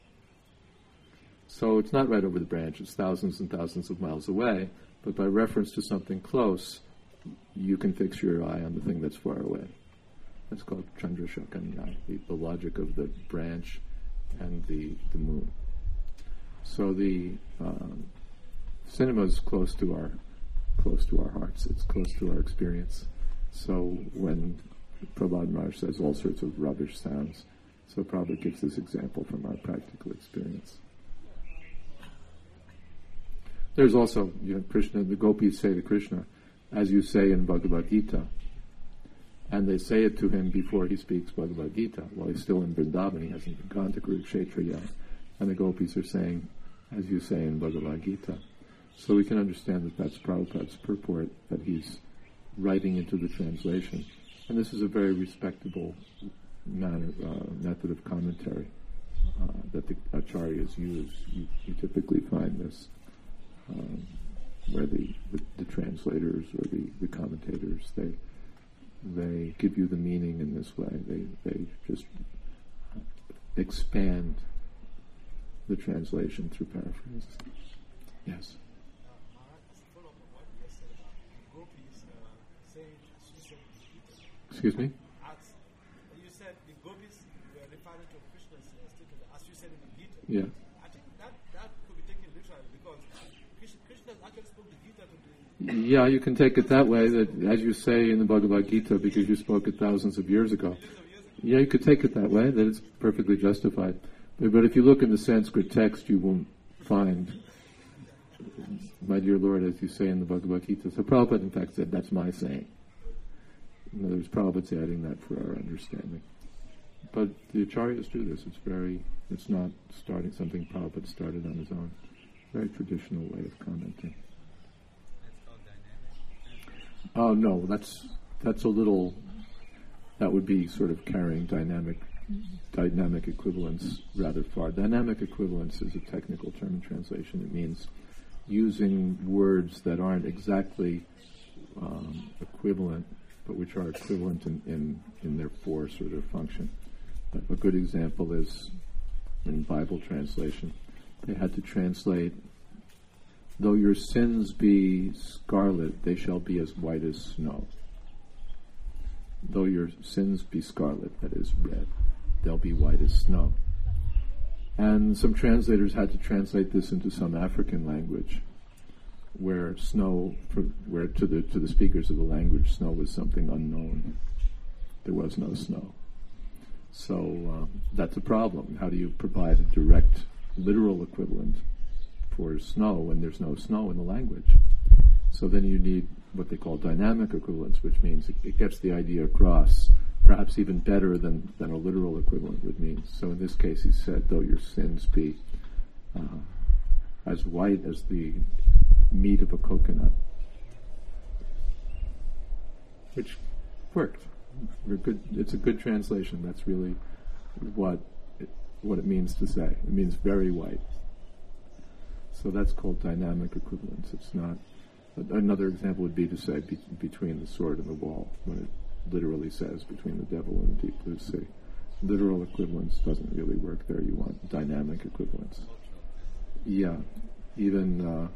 So it's not right over the branch, it's thousands and thousands of miles away, but by reference to something close, you can fix your eye on the thing that's far away. That's called Chandra Shakanyaya, the, the logic of the branch and the, the moon. So the um, cinema is close to our close to our hearts. It's close to our experience. So when Prabhupada Maharaj says all sorts of rubbish sounds, so Prabhupada gives this example from our practical experience. There's also, you know, Krishna, the gopis say to Krishna, as you say in Bhagavad Gita, and they say it to him before he speaks Bhagavad Gita. While he's still in Vrindavan, he hasn't gone to Kurukshetra yet. And the gopis are saying, as you say in Bhagavad Gita. So we can understand that that's Prabhupada's purport, that he's writing into the translation. And this is a very respectable manner, uh, method of commentary uh, that the acharyas use. You, you typically find this um, where the, the, the translators or the, the commentators, they they give you the meaning in this way. They they just expand the translation through paraphrase. Yes. Excuse me? As you said, the gopis were referring to Krishna's statement, as you said in the Gita. Yeah. I think that, that could be taken literally because Krishna, Krishna actually spoke the Gita to the... Yeah, you can take it that way, that as you say in the Bhagavad Gita, because you spoke it thousands of years ago. Yeah, you could take it that way, that it's perfectly justified. But, but if you look in the Sanskrit text, you won't find, my dear Lord, as you say in the Bhagavad Gita. So Prabhupada, in fact, said, that's my saying. In other words, Prabhupada's adding that for our understanding. But the acharyas do this. It's very, it's not starting something Prabhupada started on his own. Very traditional way of commenting. That's called dynamic. Oh, no, that's that's a little, that would be sort of carrying dynamic dynamic equivalence rather far. Dynamic equivalence is a technical term in translation. It means using words that aren't exactly um, equivalent, but which are equivalent in, in, in their force or their function. A good example is in Bible translation. They had to translate, though your sins be scarlet, they shall be as white as snow. Though your sins be scarlet, that is red, they'll be white as snow. And some translators had to translate this into some African language, where snow, for, where to the to the speakers of the language, snow was something unknown. There was no snow. So um, that's a problem. How do you provide a direct, literal equivalent for snow when there's no snow in the language? So then you need what they call dynamic equivalence, which means it, it gets the idea across, perhaps even better than, than a literal equivalent would mean. So in this case, he said, though your sins be uh, as white as the meat of a coconut, which worked. We're good. It's a good translation. That's really what it, what it means to say. It means very white. So that's called dynamic equivalence. It's not. Another example would be to say be, between the sword and the wall, when it literally says between the devil and the deep blue sea. Literal equivalence doesn't really work there. You want dynamic equivalence. Yeah, even. Uh,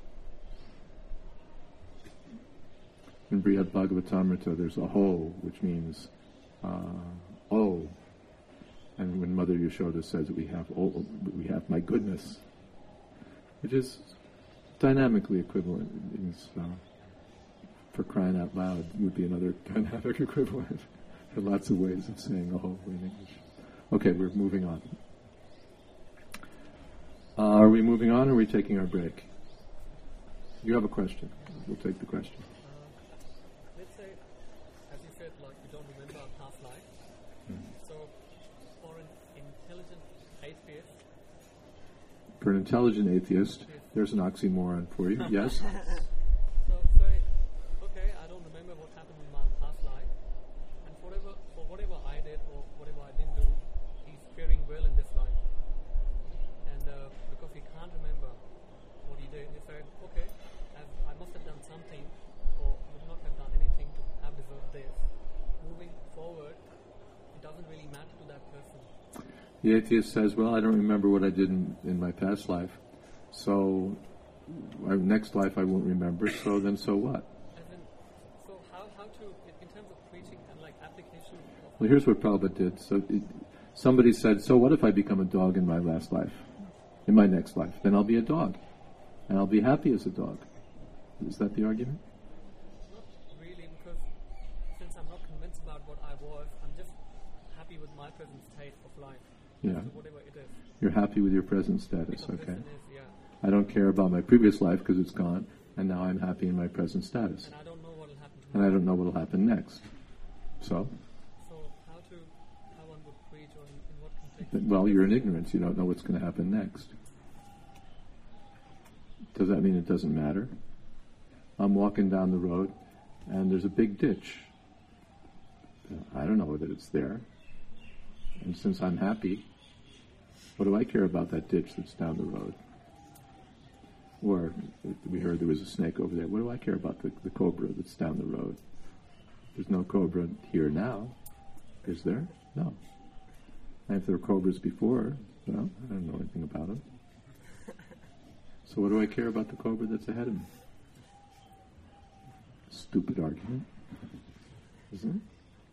In Brihad Bhagavatamrita, there's a ho, which means uh, oh. And when Mother Yashoda says we have oh, we have my goodness, which is dynamically equivalent. It means, uh, for crying out loud would be another dynamic equivalent. There are lots of ways of saying oh in English. Okay, we're moving on. Uh, are we moving on or are we taking our break? You have a question. We'll take the question. Like we don't remember our past life. Mm. So, for an intelligent atheist, for an intelligent atheist, yes. There's an oxymoron for you. Yes. So say, okay, I don't remember what happened in my past life, and whatever, for whatever I did or whatever I didn't do, he's faring well in this life. And uh, because he can't remember what he did, he said, okay, as I must have done something, or would not have done anything to have deserved this. Moving forward, it doesn't really matter to that person. The atheist says, well, I don't remember what I did in, in my past life, so my next life I won't remember, so then so what? As in, so how, how to, in terms of preaching and like application of... Well, here's what Prabhupada did. So it, somebody said, so what if I become a dog in my last life, in my next life? Then I'll be a dog. and I'll be happy as a dog. Is that the argument? Not really, because since I'm not convinced about what I was, I'm just happy with my present state of life. Yeah. So whatever it is. You're happy with your present status, Because okay. this is, yeah. I don't care about my previous life because it's gone, and now I'm happy in my present status. And I don't know what will happen And tomorrow. I don't know what will happen next. So, So how to, how one would preach, or in, in what context? well, you're in ignorance. You don't know what's going to happen next. Does that mean it doesn't matter? I'm walking down the road, and there's a big ditch. I don't know that it's there. And since I'm happy, what do I care about that ditch that's down the road? Or we heard there was a snake over there. What do I care about the, the cobra that's down the road? There's no cobra here now. Is there? No. And if there were cobras before, well, I don't know anything about them. So what do I care about the cobra that's ahead of me? Stupid argument, isn't it?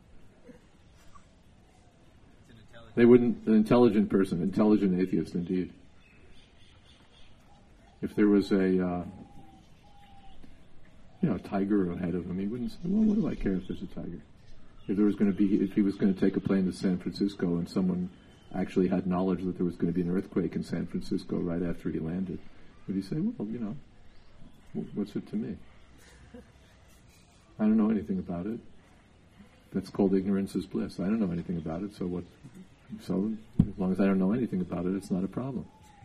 They wouldn't, an intelligent person, intelligent atheist indeed. If there was a, uh, you know, tiger ahead of him, he wouldn't say, well, what do I care if there's a tiger? If there was going to be, if he was going to take a plane to San Francisco and someone actually had knowledge that there was going to be an earthquake in San Francisco right after he landed, would he say, well, you know, what's it to me? I don't know anything about it. That's called ignorance is bliss. I don't know anything about it, so what? So as long as I don't know anything about it, it's not a problem.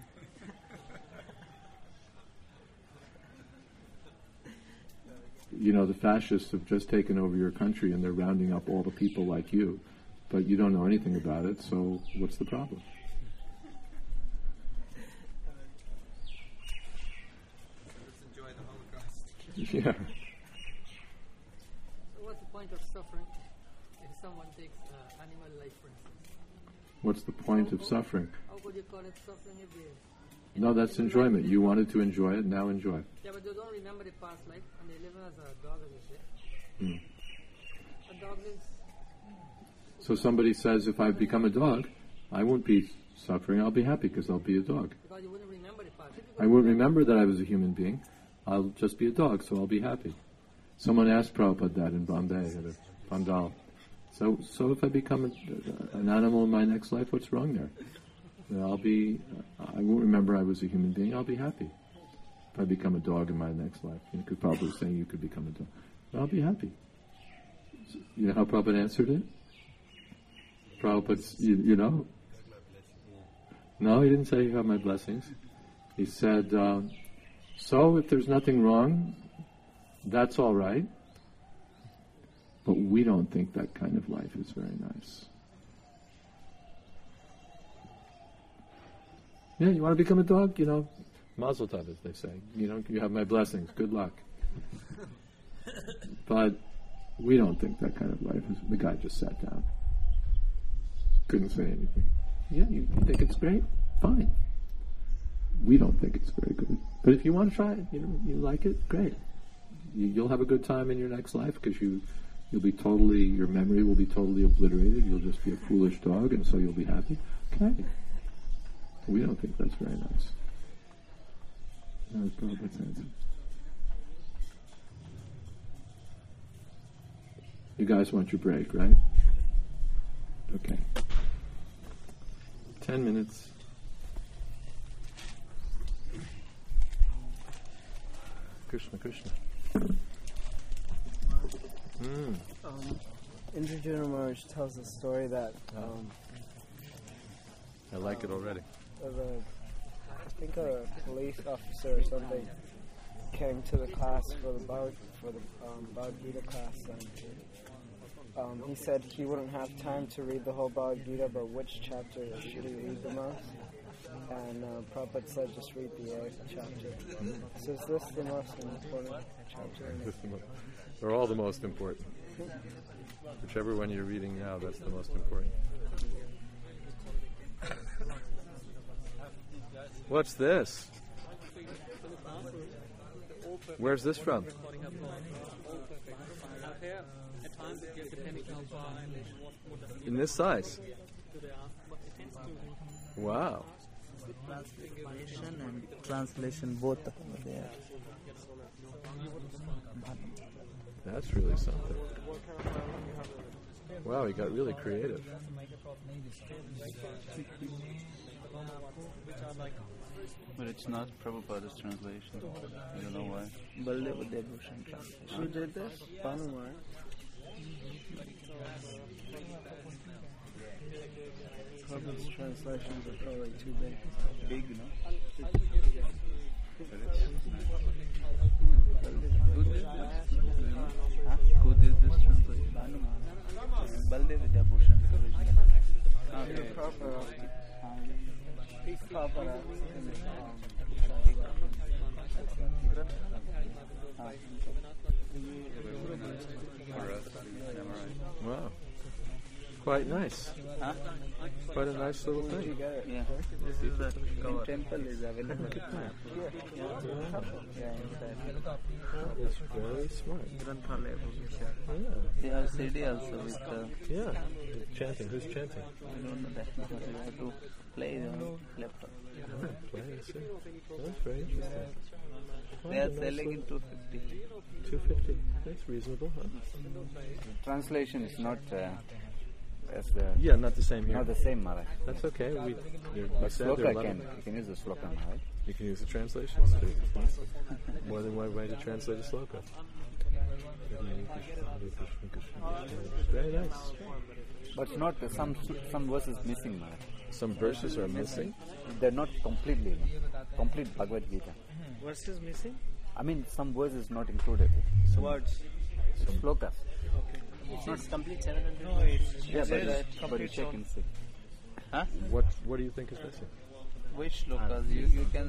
You know, the fascists have just taken over your country and they're rounding up all the people like you, but you don't know anything about it, so what's the problem? Let's enjoy the Holocaust. Yeah. So what's the point of suffering if someone takes uh, animal life, for instance? What's the point of suffering? How could you call it suffering if they... No, that's enjoyment. You wanted to enjoy it, now enjoy. Yeah, but they don't remember the past life, and they live as a dog, as they say. Hmm. A dog lives... So somebody says, if I become a dog, I won't be suffering, I'll be happy because I'll be a dog. Because you wouldn't remember the past. I won't remember that I was a human being. I'll just be a dog, so I'll be happy. Someone asked Prabhupada that in Bombay at a pandal. So, so if I become a, an animal in my next life, what's wrong there? Then I'll be. I won't remember I was a human being. I'll be happy. If I become a dog in my next life, you could probably say you could become a dog. I'll be happy. You know how Prabhupada answered it? Prabhupada, you, you know. No, he didn't say you have my blessings. He said, uh, so if there's nothing wrong, that's all right. But we don't think that kind of life is very nice. Yeah, you want to become a dog? You know, mazel tov, as they say. You know, you have my blessings. Good luck. But we don't think that kind of life is... The guy just sat down. Couldn't say anything. Yeah, you, you think it's great? Fine. We don't think it's very good. But if you want to try it, you know, you like it, great. You, you'll have a good time in your next life because you, you'll be totally, your memory will be totally obliterated. You'll just be a foolish dog, and so you'll be happy. Okay. We don't think that's very nice. No, it's probably that's answer. You guys want your break, right? Okay. Ten minutes. Krishna, Krishna. Mm. Um, Indrajita Maharaj tells a story that um, I like it already. of a, I think a police officer or something came to the class for the Bhagavad, for the um, Bhagavad Gita class, and um, he said he wouldn't have time to read the whole Bhagavad Gita, but which chapter should he read the most? And uh, Prabhupada said just read the eighth chapter. So is this the most important chapter? They're all the most important. Whichever one you're reading now, that's the most important. What's this? Where's this from? In this size? Wow. Translation and translation both are there. That's really something. Wow, he got really creative. But it's not Prabhupada's translation. I don't know why. Baldev Debhushan translation. Who did this? Panumar. Prabhupada's translations are probably too big. Big, you know? Huh? Who did this translation? Baldev Debhushan original. Okay. Prabhupada. Prabhupada. Wow. Quite nice. Huh? Quite a nice little Where'd you thing. get it? Yeah. This is the in temple is available. Yeah. Yeah, inside. That's very smart. Granthalaya Bhushan. Yeah. They have C D also with the. Yeah. Chanting. Who's chanting? I don't know that because you have to play the laptop. Play, I see. That's very interesting. They are selling in two fifty. two fifty. That's reasonable, huh? Translation is not uh, as uh, Yeah, not the same here. not the same, Maharaj. That's okay. We, they're- we But said there are sloka eleven. can, you can use the sloka, Maharaj. You can use the translations too. More than one way to translate a sloka. Very nice. But not uh, some some verses missing, Maharaj. Some verses are missing. They're not completely, no. Complete Bhagavad Gita. Verses missing? I mean, some verses not included. Some Words. slokas. It's not complete seven hundred. No, it's Yeah, but, says uh, but you complete check song. and see. Huh? What What do you think is missing? Which slokas? You, you can.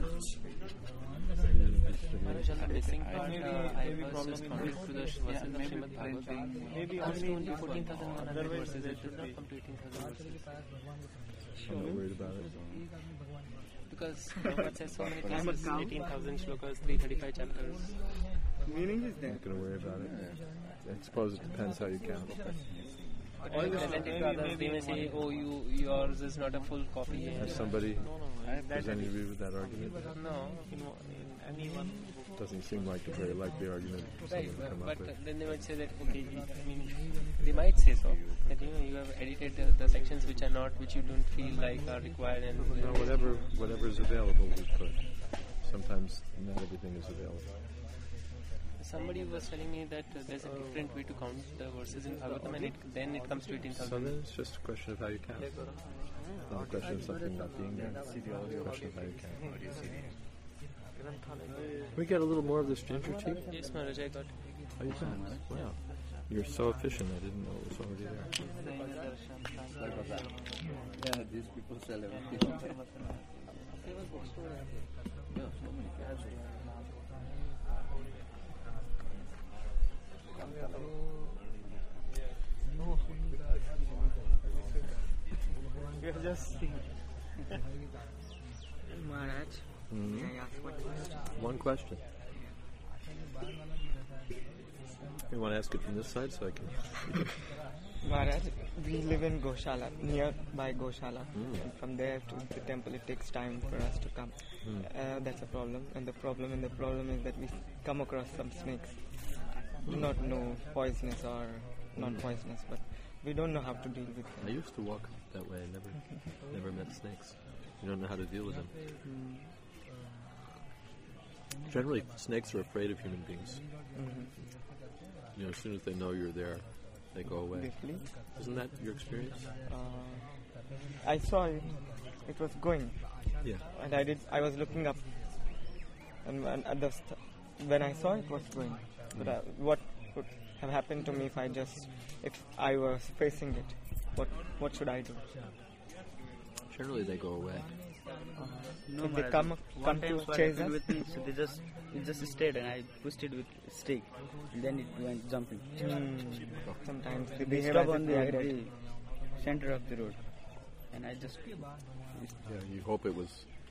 Maharaj, on the missing part, Maybe- uh, I maybe was problem just in compared to the this. verses Yeah, of maybe Srimad Bhagavatam. printing. Maybe only only fourteen thousand one hundred verses. It should not come to eighteen thousand verses. I'm not worried about it. Because Prabhupada says so many places, eighteen thousand shlokas, three hundred thirty-five chapters. Meaning is I'm there. not going to worry about it. I suppose it depends how you count. But when you present it to others, they may say, oh, you yours is not a full copy. Has somebody presented you with that argument? No, in, in anyone. Doesn't seem like a very likely argument for Right, someone to come but up with. then they might say that, okay, I mean, they might say so, that you know, you have edited the, the sections which are not, which you don't feel like are required, and No, whatever whatever is available, we put. Sometimes not everything is available. somebody was telling me that uh, there's a different way to count the verses in Bhagavatam, and it, then it comes to eighteen So thousand. then it's just a question of how you count. Not a question of something not being there. It's a question of how you count. We get a little more of this ginger tea? Yes, Maharaj, I got. Oh, you can? Wow. You're so efficient, I didn't know it was already there. Yeah, these people sell everything. Yeah, so many cats. You're just Maharaj, Mhm. may I ask one question? One question. You want to ask it from this side so I can... Maharaj, we live in Goshala, nearby Goshala. Mm. And from there to the temple, it takes time for us to come. Mm. Uh, that's a problem. And the problem, and the problem is that we come across some snakes. Do not know poisonous or not poisonous, but we don't know how to deal with I them. used to walk that way. I never, never met snakes. You don't know how to deal with them. Generally, snakes are afraid of human beings. Mhm. You know, as soon as they know you're there, they go away. They flee. Isn't that your experience? Uh, I saw it. It was going. Yeah. And I did. I was looking up, and, and at the st- when I saw it was going. But uh, what would have happened to me if I just, if I was facing it? What what should I do? Generally, they go away. No, If they Maharaj. come One come time to what chase happened us. with me, so they just it just stayed and I pushed it with stick, and then it went jumping. Hmm. Sometimes they They behave stop as if on they the are at dead. the center of the road, and I just Yeah, you hope it was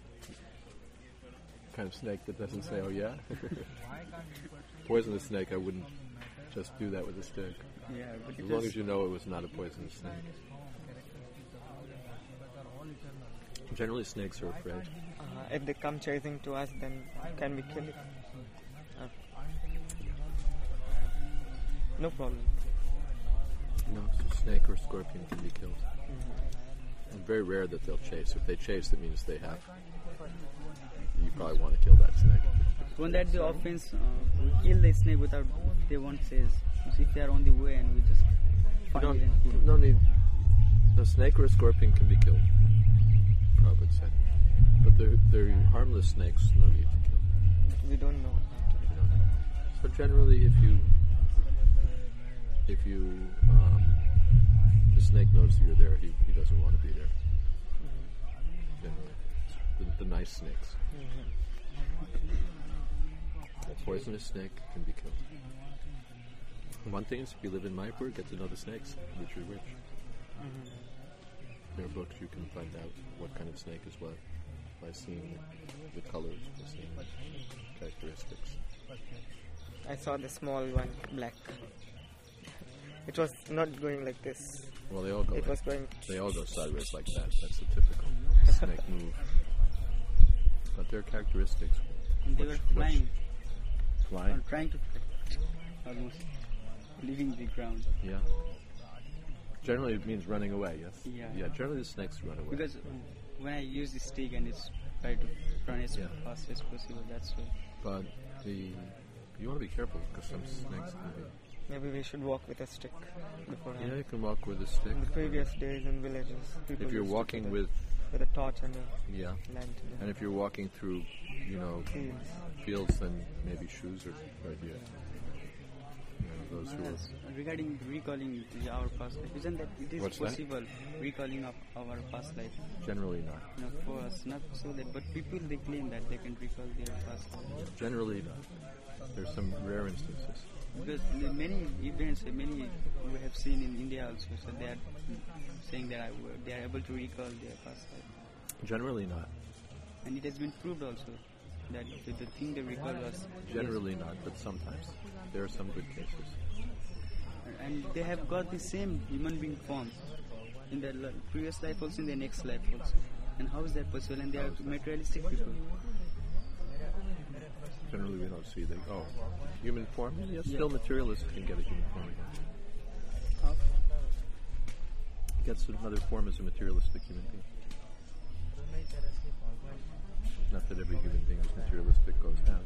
kind of snake that doesn't say, "Oh yeah." Poisonous snake, I wouldn't just do that with a stick. Yeah, but As it long was- as you know it was not a poisonous snake. Generally, snakes are afraid. Uh, if they come chasing to us, then can we kill it? Uh, no problem. No, so snake or scorpion can be killed. Mm-hmm. And very rare that they'll chase. If they chase, it means they have. You probably want to kill that snake. Won't that be offense? Uh, we kill the snake without if they won't chase. So if they are on the way and we just You find don't, it and kill it. no need. A snake or a scorpion can be killed, Prabhupada said. But they're, they're harmless snakes, no need to kill. But we don't know. You don't know. So generally, if you, if you, um, the snake knows you're there, he, he doesn't want to be there. Generally, the, the nice snakes. A poisonous snake can be killed. One thing is, if you live in Mayapur, get to know the snakes, which are rich. Mm-hmm. There are books you can find out what kind of snake is what by seeing the, the colors, by seeing the characteristics. I saw the small one, black. It was not going like this. Well, they all go. It like, was going. They all go sideways like that. That's the typical snake move. But their characteristics. And they which- were flying. which- Flying. Or trying to fly. Almost leaving the ground. Yeah. Generally, it means running away. Yes. Yeah. Yeah. Generally, the snakes run away. Because when I use the stick and it's try to run as Yeah. fast as possible, that's why. But the you want to be careful because some snakes can be. Maybe we should walk with a stick before. Yeah, you can walk with a stick. In the previous days in villages, people If you're used to walking do with that with a torch and a yeah, lantern. and if you're walking through, you know, Fields. fields, then maybe shoes are right here. You know, those who are Yes, regarding recalling the- our past life, isn't that it is What's that? possible recalling of our past life? generally not. No, for us, not so that, but people they claim that they can recall their past life. Generally not. There's some rare instances. Because the many events, uh, many we have seen in India also, so they are saying that I, they are able to recall their past life. Generally not. And it has been proved also that the, the thing they recall was Generally not, but sometimes. There are some good cases. and they have got the same human being form in their li- previous life also in their next life also. And how is that possible? And they are materialistic people. Generally we don't see the, oh, human form? Yes, Yeah. still materialists can get a human form again. How? Gets another form as a materialistic human being. Not that every human being is materialistic goes down.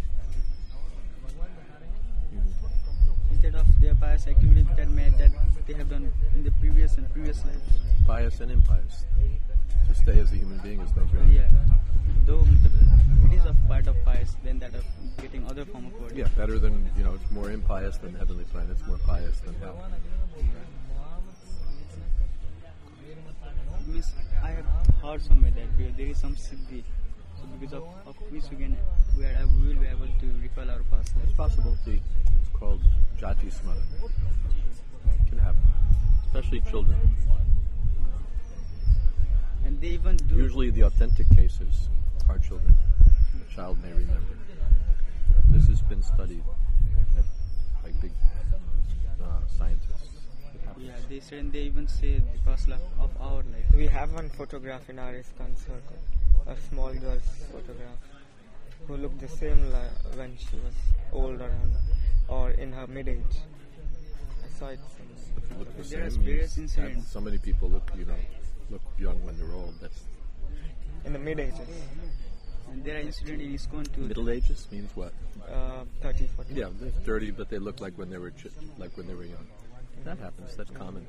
Human form. Instead of their pious activity that made that they have done in the previous and previous life. Pious and impious. To stay as a human being is no great. Yeah. Though the, it is a part of pious than that of getting other form of body. Yeah, better than, you know, it's more impious than heavenly planets, more pious than hell. Means I have heard somewhere that where there is some siddhi, so because of, of which we can we, are, we will be able to recall our past life. It's possible. The, it's called jati smara. It can happen. Especially children. And they even do. Usually the authentic cases are children. The child may remember. This has been studied at, by big uh, scientists. It happens. Yeah, they said and they even say the past life of our life. We have one photograph in our ISKCON circle, a small girl's photograph, who looked the same li- when she was older and, or in her mid-age. I saw it somewhere. If you look the There are same various means that incidents. so many people look, you know, look young when they're old. That's In the mid-ages, And there are incidents in ISKCON too. Middle ages means what? uh, thirty, forty. Yeah, they're thirty, but they look like when they were ch- like when they were young. That happens. That's common.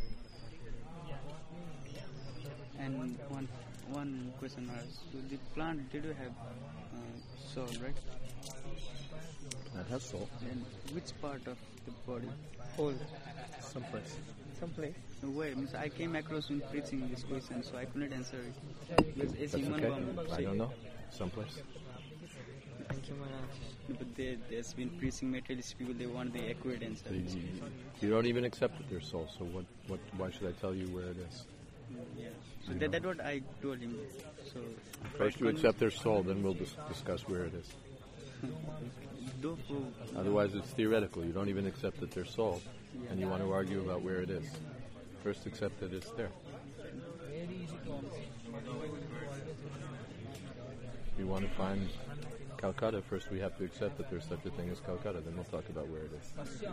And one one question asked, so the plant did you have uh, soul, right? That has soul. And which part of the body? Whole, Someplace. someplace. No way. Means I came across when preaching this question, so I couldn't answer it. Because it's That's human okay. bomb. I don't know. Someplace. Thank you, Maharaj. But they, there's been preaching materialist people, they want the accurate answer. So you, you don't even accept that there's soul. So what? What? Why should I tell you where it is? Yeah. So that, that's what I told him. So First, you accept their soul, then we'll dis- discuss where it is. Though for Otherwise, it's theoretical. You don't even accept that there's soul, and you want to argue about where it is. First, accept that it's there. you want to find Calcutta, first we have to accept that there's such a thing as Calcutta. Then we'll talk about where it is.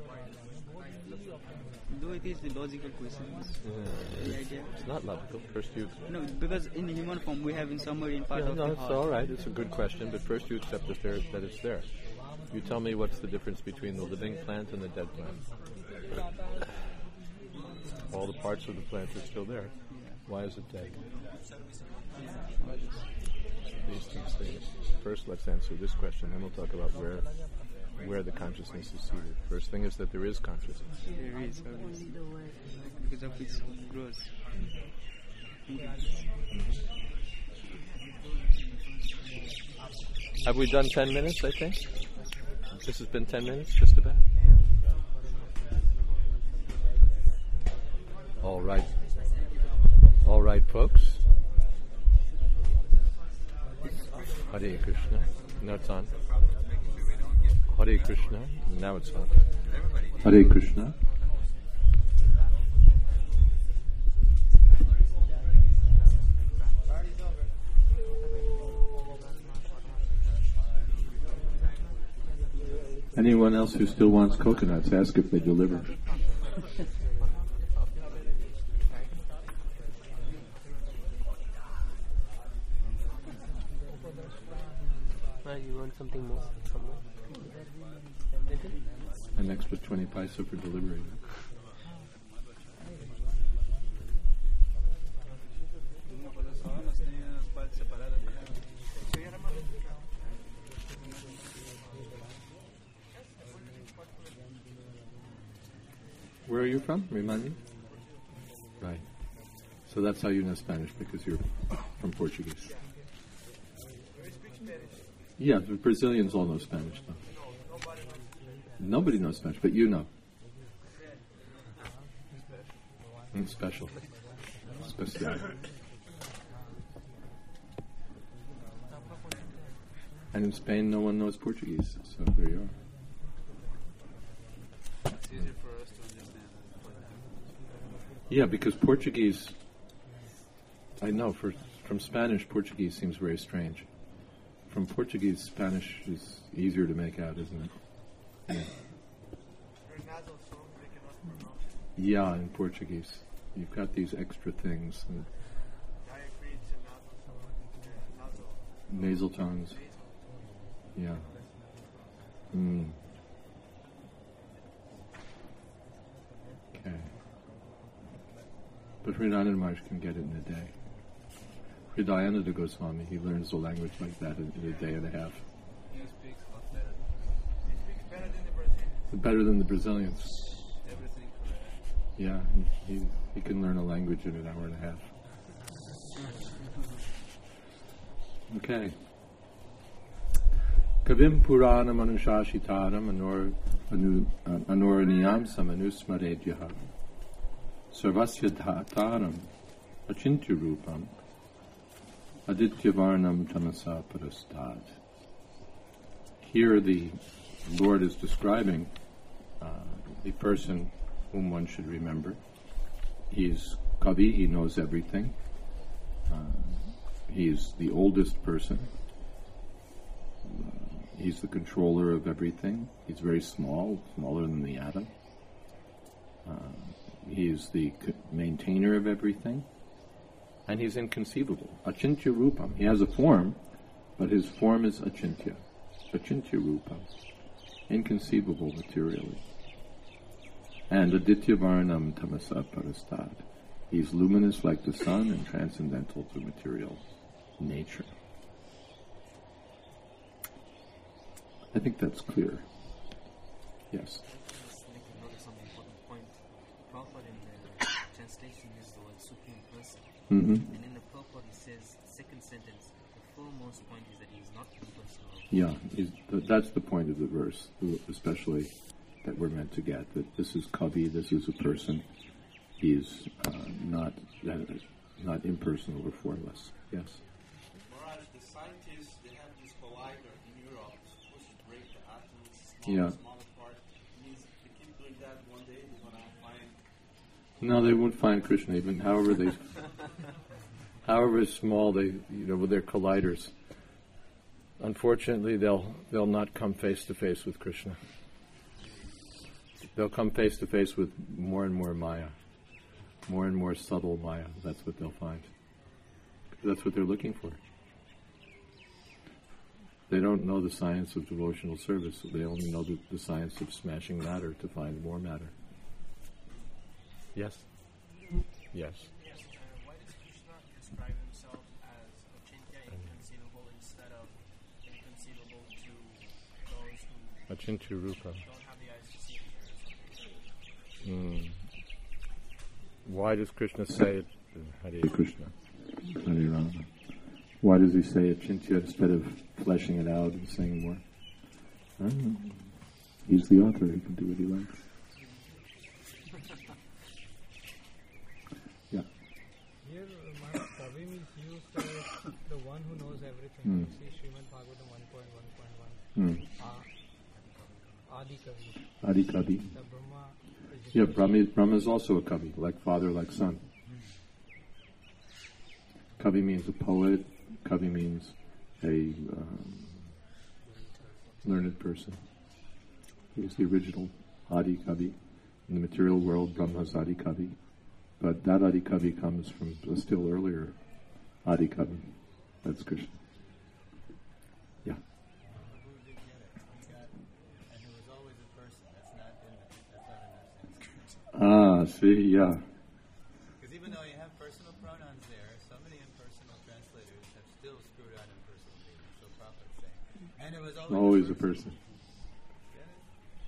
Though it is the logical question, Yeah, the it's, idea. it's not logical. First you... No, because in human form we have in somewhere in part Yeah, of no, the it's heart. all right. It's a good question, but first you accept that, there, that it's there. You tell me what's the difference between the living plant and the dead plant. All the parts of the plant are still there. Why is it dead? These two things. First, let's answer this question, then we'll talk about where where the consciousness is seated. First thing is that there is consciousness. There is, obviously. Because of which it grows. Have we done ten minutes, I think? This has been ten minutes, just about? All right. All right, folks. Hare Krishna. No, it's on. Hare Krishna. Now it's on. Hare Krishna. Anyone else who still wants coconuts, ask if they deliver. Uh, you want something more? Some more? An extra twenty paisa for delivery. Where are you from? Remind me? Right. So that's how you know Spanish, because you're from Portuguese. Yeah, the Brazilians all know Spanish, though. Nobody knows Spanish, but you know. Mm, special. Special. And in Spain, no one knows Portuguese, so there you are. It's easier for us to understand. Yeah, because Portuguese, I know, for, from Spanish, Portuguese seems very strange. From Portuguese, Spanish is easier to make out, isn't it? Yeah. Yeah, in Portuguese. You've got these extra things. And nasal tones. Yeah. Mm. Okay. But Hridayananda Maharaj can get it in a day. Hridayananda Goswami, he learns a language like that in, in a day and a half. He speaks a lot better. He speaks better than the Brazilians. Better than the Brazilians. Everything correct. Yeah, he, he, he can learn a language in an hour and a half. Okay. Kavim Purana Manushashitaram Anor anu, uh, Anorniyam Samanusmaredyaha Sarvasya Dhataram Achintya Rupam Aditya Varnam Tamasa Parastad. Here the Lord is describing uh, the person whom one should remember. He's Kavi, he knows everything. Uh, he's the oldest person. Uh, he's the controller of everything. He's very small, smaller than the atom. Uh, he's the c- maintainer of everything. And he's inconceivable. Achintya Rupam. He has a form, but his form is Achintya. Achintya Rupam. Inconceivable materially. And Aditya Varnam Tamasa Parastad. He's luminous like the sun and transcendental to material nature. I think that's clear. Yes. Just like to notice some important point. Prabhupada in the translation uses the word supreme person. Mm-hmm. And in the Prabhupada he says, second sentence, the foremost point is that he is not impersonal. Yeah, he's, th- that's the point of the verse, especially that we're meant to get, that this is Kavi, this is a person. He's uh, not uh, not impersonal or formless. Yes? Maharaj, the scientists, they have this collider in Europe supposed to break the atoms, smallest, Yeah. smallest part. It means if they keep doing that, one day they're going to find... No, they won't find Krishna even, however they, however small they, you know, with their colliders, unfortunately, they'll they'll not come face to face with Krishna. They'll come face to face with more and more Maya, more and more subtle Maya. That's what they'll find. That's what they're looking for. They don't know the science of devotional service. So they only know the, the science of smashing matter to find more matter. Yes? Yes. Yes. Uh, why does Krishna describe himself as Achintya, inconceivable, instead of inconceivable to those who Achintya Rupa. don't have the eyes to see the ears? Mm. Why does Krishna say it? Hare Krishna. Hare Rama. Why does he say Achintya instead of fleshing it out and saying more? I don't know. He's the author. He can do what he likes. Yeah. Here, uh, Kavi means used as the one who knows everything. Mm. You see Srimad Bhagavatam one point one point one. Mm. Uh, Adi Kavi. Adi Kavi. The Brahma is Yeah, Brahma, Brahma is also a Kavi, like father, like son. Kavi means a poet. Kavi means a um, learned person. He was the original Adi Kavi. In the material world, Brahma's Adi Kavi. But that Adi Kavi comes from a still earlier Adi Kavi. That's Krishna. Yeah. Who did get it? He got, and who was always a person. That's not in the, that's not enough sense. Ah, see, yeah. Because even though you have personal pronouns there, so many impersonal translators have still screwed on impersonal meanings. So Prabhupada's saying, and it was always, Always a a person. Get it?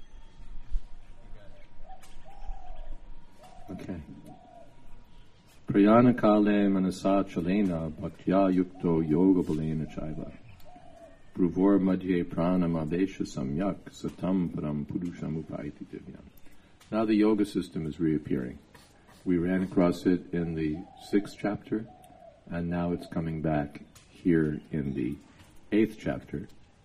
You got it. Okay. Prayana kale manasa chalena bhaktya yukto yoga balena chaiva. Bruvor madhye pranam avesha samyak satam param purusham upaiti divyam. Now the yoga system is reappearing. We ran across it in the sixth chapter, and now it's coming back here in the eighth chapter.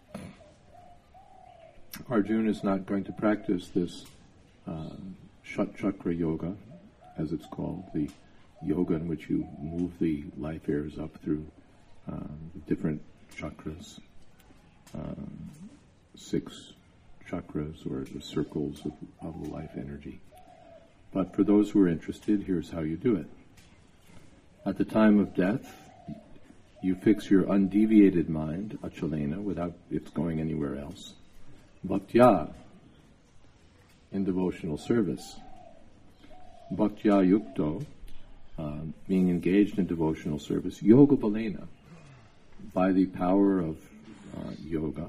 Arjuna is not going to practice this uh, Shat Chakra Yoga, as it's called, the yoga in which you move the life airs up through um, different chakras, um, six chakras or the circles of, of the life energy. But for those who are interested, here's how you do it. At the time of death, you fix your undeviated mind, achalena, without it going anywhere else. Bhaktya, in devotional service. Bhaktya yukto, uh, being engaged in devotional service. Yoga balena, by the power of uh, yoga.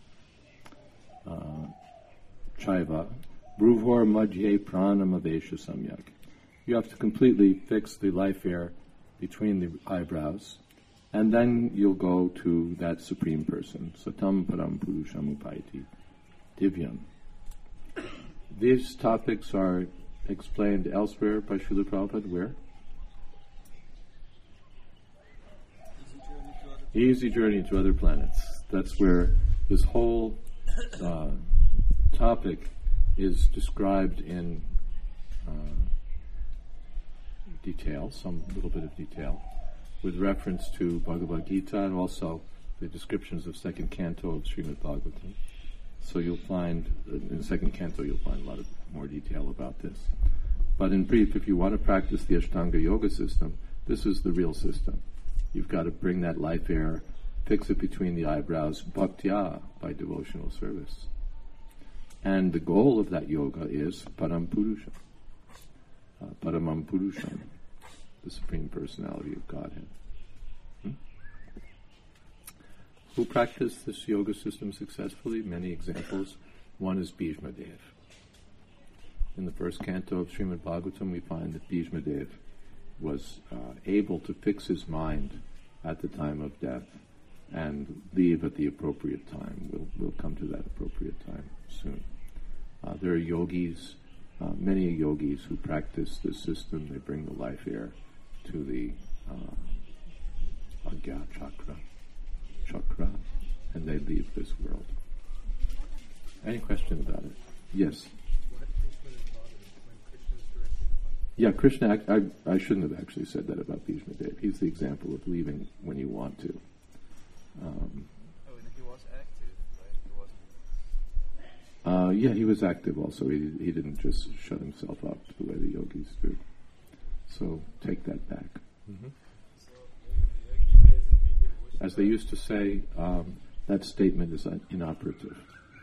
Uh, Chaiva, Bruvor Madhye Pranam Avesha Samyak. You have to completely fix the life air between the eyebrows, and then you'll go to that Supreme Person, Satam Param Purusham Upaiti Divyam. These topics are explained elsewhere by Srila Prabhupada. Where? Easy Journey to Other Planets. That's where this whole uh, topic is described in uh, detail, some little bit of detail, with reference to Bhagavad Gita and also the descriptions of second canto of Srimad Bhagavatam. So you'll find, in the second canto, you'll find a lot of more detail about this. But in brief, if you want to practice the Ashtanga Yoga system, this is the real system. You've got to bring that life air, fix it between the eyebrows, bhaktya, by devotional service. And the goal of that yoga is Param Purusham, uh, Paramam Purusham, the Supreme Personality of Godhead. Hmm? Who practiced this yoga system successfully? Many examples. One is Bhishma Dev. In the first canto of Srimad Bhagavatam, we find that Bhishma Dev was uh, able to fix his mind at the time of death and leave at the appropriate time. We'll, we'll come to that appropriate time soon. Uh, there are yogis, uh, many yogis who practice this system. They bring the life air to the uh, Agya chakra, chakra, and they leave this world. Any question about it? Yes? Yeah, Krishna, I, I shouldn't have actually said that about Bhishma Dev. He's the example of leaving when you want to. Um, oh, and he yeah, he was active also. He, he didn't just shut himself up the way the yogis do. So take that back. Mm-hmm. As they used to say, um, that statement is un- inoperative.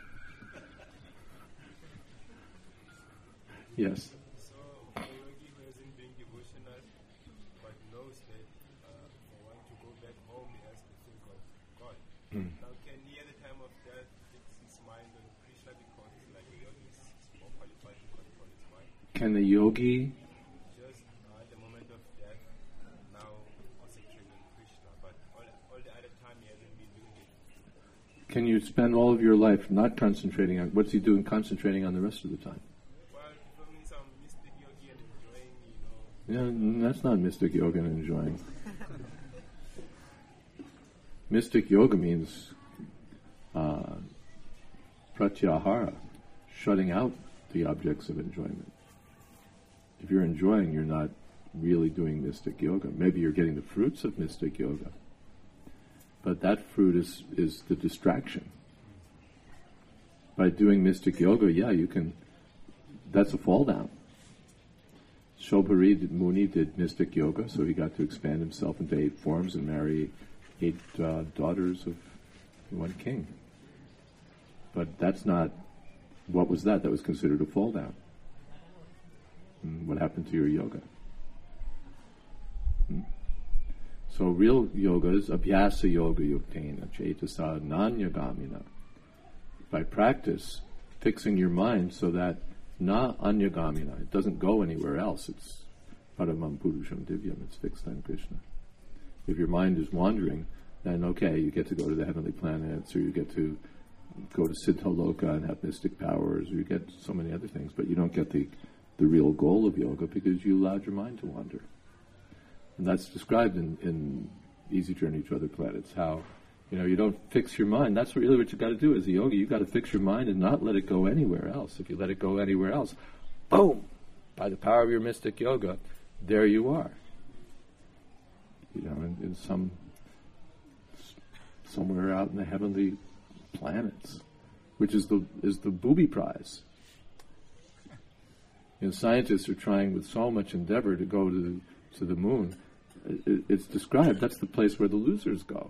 Yes? So, a yogi who hasn't been devotional but knows that uh, for one to go back home he has to think of God. Mm. Now, can he at the time of death fix his mind on Krishna because like a yogi is more qualified to control his mind? Can the yogi... Just uh, at the moment of death, uh, now concentrating on Krishna, but all, all the other time he hasn't been doing it. Can you spend all of your life not concentrating on... What's he doing concentrating on the rest of the time? Yeah, that's not mystic yoga and enjoying. Mystic yoga means uh, pratyahara, shutting out the objects of enjoyment. If you're enjoying, you're not really doing mystic yoga. Maybe you're getting the fruits of mystic yoga, but that fruit is, is the distraction. By doing mystic yoga, yeah, you can, that's a fall down. Shobhari Muni did mystic yoga, so he got to expand himself into eight forms and marry eight uh, daughters of one king. But that's not, what was that? That was considered a fall down. And what happened to your yoga? Hmm? So real yoga is abhyasa yoga yuktena cetasa nanyagamina. By practice, fixing your mind so that na anyagamina, it doesn't go anywhere else. It's paramam purusham divyam, it's fixed on Krishna. If your mind is wandering, then okay, you get to go to the heavenly planets, or you get to go to Siddhaloka and have mystic powers, or you get so many other things, but you don't get the, the real goal of yoga because you allowed your mind to wander. And that's described in, in Easy Journey to Other Planets, how you know, you don't fix your mind. That's really what you've got to do as a yogi. You've got to fix your mind and not let it go anywhere else. If you let it go anywhere else, boom, by the power of your mystic yoga, there you are. You know, in, in some, somewhere out in the heavenly planets, which is the is the booby prize. You know, scientists are trying with so much endeavor to go to, to the moon. It, it's described, that's the place where the losers go.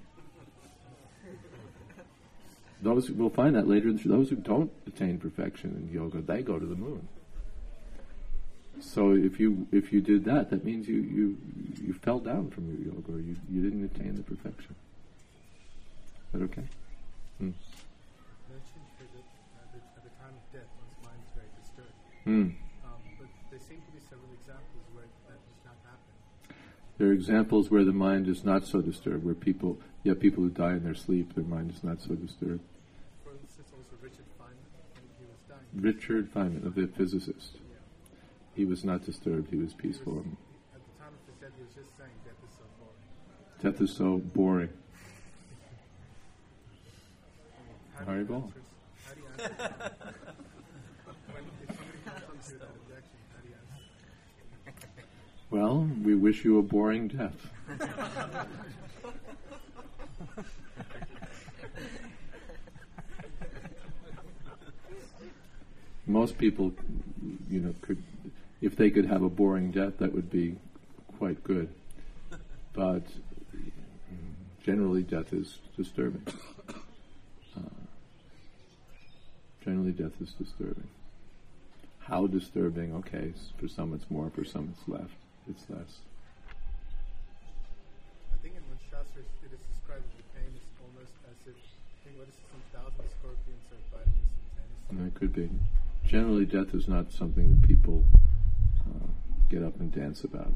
Those, we'll find that later, those who don't attain perfection in yoga, they go to the moon. So if you if you did that, that means you, you, you fell down from your yoga, or you, you didn't attain the perfection. Is that okay? Hmm. Mentioned that at the, at the time of death, one's mind is very disturbed. Hmm. Um, but there seem to be several examples where that does not happen. There are examples where the mind is not so disturbed, where people, yeah, people who die in their sleep, their mind is not so disturbed. For instance, also Richard Feynman, when he was dying. Richard Feynman, the physicist. Yeah. He was not disturbed, he was peaceful. He was, at the time of his death, he was just saying, death is so boring. Death is so boring. How do you Haribol. answer, how do you answer that? When, if somebody comes to that objection, how do you answer? Well, we wish you a boring death. Most people, you know, could, if they could have a boring death, that would be quite good. But generally, death is disturbing. Uh, generally, death is disturbing. How disturbing? Okay, for some it's more, for some it's less. It's less. I think in one shastra it is described as the pain is almost as if, I think, what is it, some thousand scorpions are biting you simultaneously. And it could be. Generally, death is not something that people uh, get up and dance about.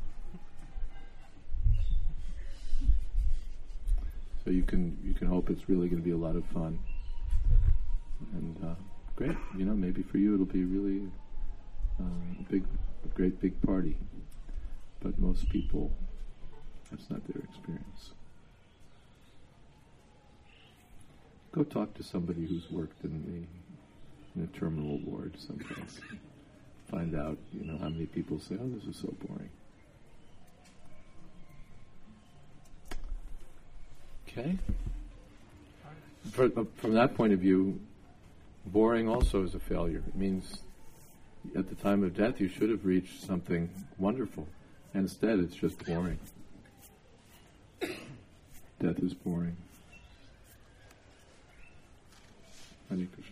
So you can you can hope it's really going to be a lot of fun. And uh, great, you know, maybe for you it'll be really uh, a big, a great big party. But most people, that's not their experience. Go talk to somebody who's worked in the in a terminal ward someplace. Find out, you know, how many people say, "Oh, this is so boring." Okay. For, uh, from that point of view, Boring also is a failure. It means at the time of death you should have reached something wonderful. And instead it's just boring. Death is boring. Hare Krishna.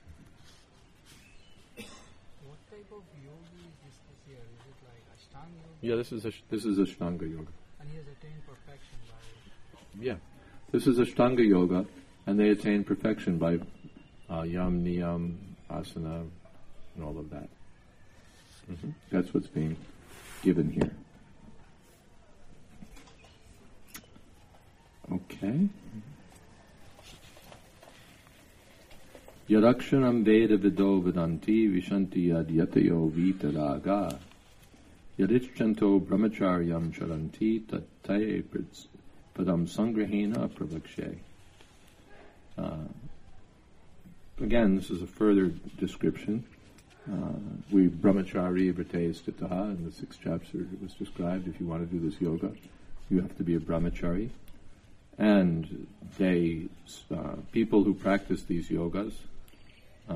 What type of yogi is this here? Is it like Ashtanga yoga? Yeah, this is a, this is Ashtanga yoga. And he has attained perfection by... Yeah, this is Ashtanga yoga, and they attain perfection by uh, yam, niyam, asana, and all of that. Mm-hmm. That's what's being given here. Okay. Yadakshanam veda vido vedanti vishanti yad yatayo vitaraga yadischanto brahmacharyam charanti tattaye padam sangrahena pravakshe. Uh, again, this is a further description. Uh, we brahmachari vrite stitaha, in the sixth chapter it was described, if you want to do this yoga, you have to be a brahmachari. And they, uh, people who practice these yogas, uh,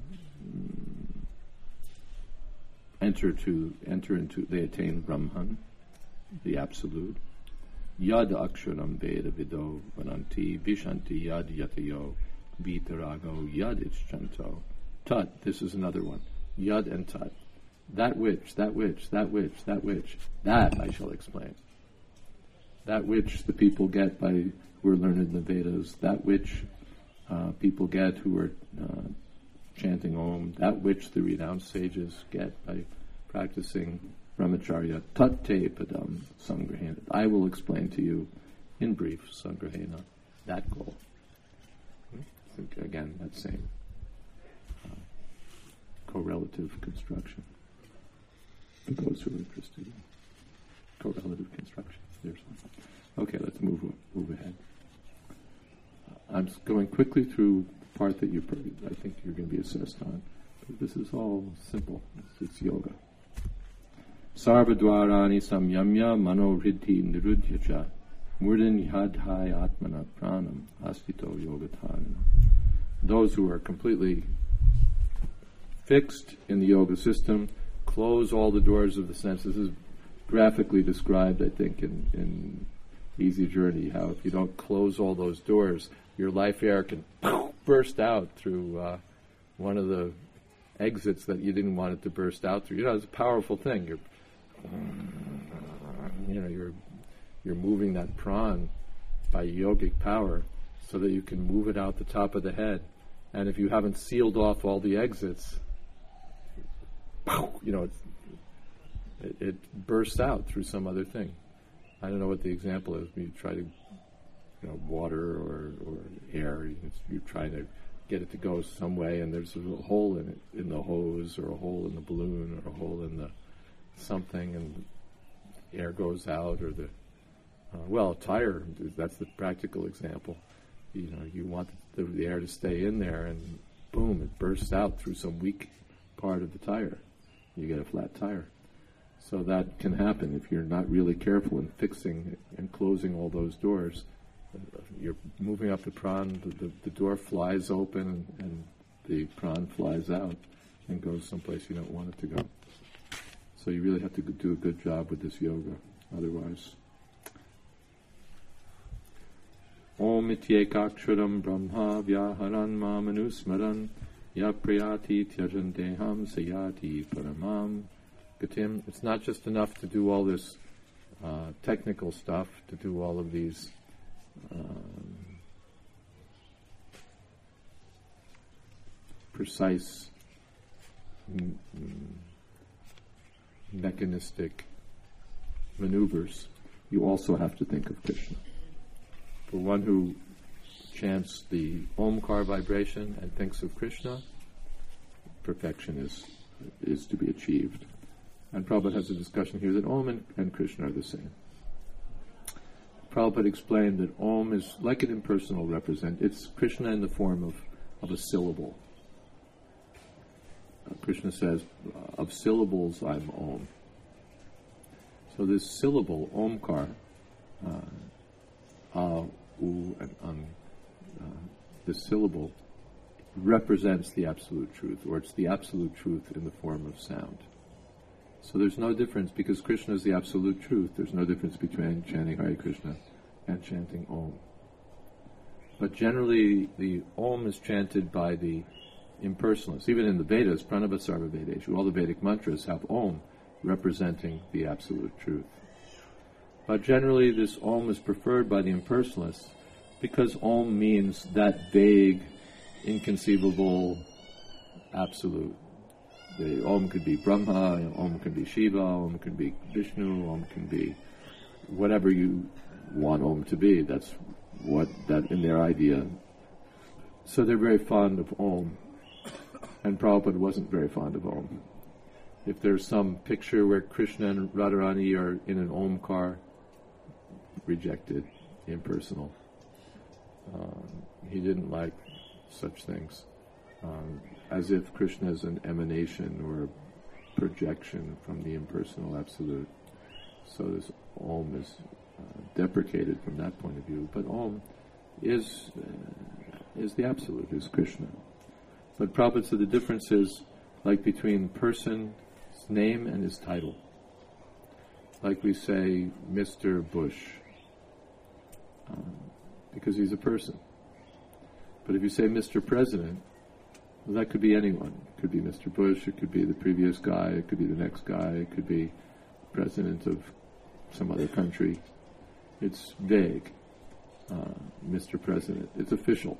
enter to enter into, they attain Brahman, the absolute. Yad aksharam veda vido vananti vishanti yad yatayo vitarago yad ischanto tat. This is another one. Yad and tat. That which, that which, that which, that which, that I shall explain. That which the people get by who are learned in the Vedas, that which uh, people get who are uh, chanting Om, that which the renounced sages get by practicing Brahmacharya, tatte padam sangrahena. I will explain to you in brief, sangrahena, that goal. Hmm? Again, that same uh, correlative construction for those who are interested in correlative construction. There's one. Okay, let's move move ahead. Uh, I'm going quickly through the part that you probably, I think you're going to be assessed on. But this is all simple. It's, it's yoga. Sarvadvarani samyamya mano riddhi nirudhyacha murdin yadhai atmana pranam astito yogatana. Those who are completely fixed in the yoga system close all the doors of the senses. This is graphically described, I think, in, in Easy Journey, how if you don't close all those doors, your life air can burst out through uh, one of the exits that you didn't want it to burst out through. You know, it's a powerful thing. You're, you know, you're you're moving that pran by yogic power so that you can move it out the top of the head. And if you haven't sealed off all the exits, you know, it's, It, it bursts out through some other thing. I don't know what the example is. You try to, you know, water or, or air. You're trying to get it to go some way, and there's a hole in it, in the hose, or a hole in the balloon, or a hole in the something, and air goes out, or the uh, well, tire. That's the practical example. You know, you want the, the air to stay in there, and boom, it bursts out through some weak part of the tire. You get a flat tire. So that can happen if you're not really careful in fixing and closing all those doors. You're moving up the pran, the, the, the door flies open, and, and the pran flies out and goes someplace you don't want it to go. So you really have to do a good job with this yoga, otherwise. Om ityekaksharam brahma vyaharan ma manusmaran ya priyati tyajan deham sayati paramam. It's not just enough to do all this uh, technical stuff, to do all of these um, precise m- m- mechanistic maneuvers. You also have to think of Krishna. For one who chants the Omkar vibration and thinks of Krishna, perfection is is to be achieved. And Prabhupada has a discussion here that Om and, and Krishna are the same. Prabhupada explained that Om is like an impersonal represent. It's Krishna in the form of, of a syllable. Uh, Krishna says, of syllables I'm Om. So this syllable, Omkar, uh, A, U, and Um, uh, this syllable represents the absolute truth, or it's the absolute truth in the form of sound. So there's no difference, because Krishna is the absolute truth, there's no difference between chanting Hare Krishna and chanting Om. But generally, the Om is chanted by the impersonalists. Even in the Vedas, Pranava Sarva Vedeshu, all the Vedic mantras have Om representing the absolute truth. But generally, this Om is preferred by the impersonalists because Om means that vague, inconceivable absolute. The Om could be Brahma, Om could be Shiva, Om could be Vishnu, Om can be whatever you want Om to be. That's what that in their idea. So they're very fond of Om, and Prabhupada wasn't very fond of Om. If there's some picture where Krishna and Radharani are in an Om car, rejected, impersonal. Um, he didn't like such things, um, as if Krishna is an emanation or a projection from the impersonal absolute. So this Om is uh, deprecated from that point of view. But Om is uh, is the absolute, is Krishna. But Prabhupada said the difference is like between person's name and his title. Like we say Mister Bush, um, because he's a person. But if you say Mister President, well, that could be anyone. It could be Mister Bush, it could be the previous guy, it could be the next guy, it could be president of some other country. It's vague. Uh, Mister President, it's official.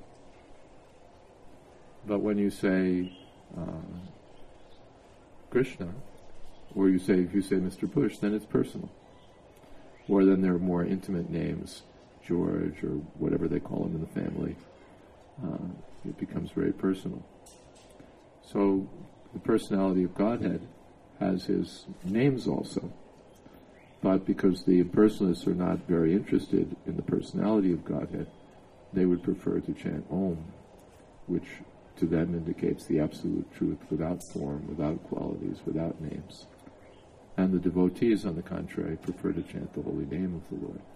But when you say uh, Krishna, or you say if you say Mister Bush, then it's personal. Or then there are more intimate names, George or whatever they call him in the family. Uh, it becomes very personal. So the personality of Godhead has his names also. But because the impersonalists are not very interested in the personality of Godhead, they would prefer to chant Om, which to them indicates the absolute truth without form, without qualities, without names. And the devotees, on the contrary, prefer to chant the holy name of the Lord.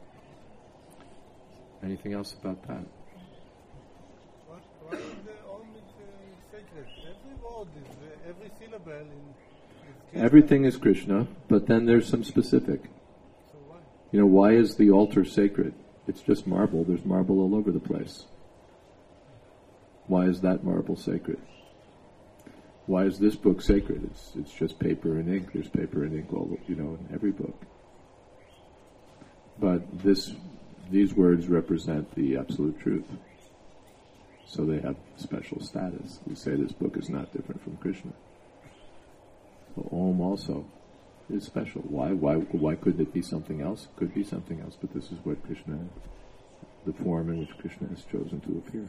Anything else about that? Why, why is the Om is uh, sacred? Every word is, uh, every syllable in, is Krishna. Everything is Krishna, but then there's some specific. So why? You know, why is the altar sacred? It's just marble. There's marble all over the place. Why is that marble sacred? Why is this book sacred? It's it's just paper and ink. There's paper and ink all, you know, in every book. But this these words represent the absolute truth. So they have special status. We say this book is not different from Krishna. So Om also is special. Why? Why? Why couldn't it be something else? It could be something else, but this is what Krishna, the form in which Krishna has chosen to appear.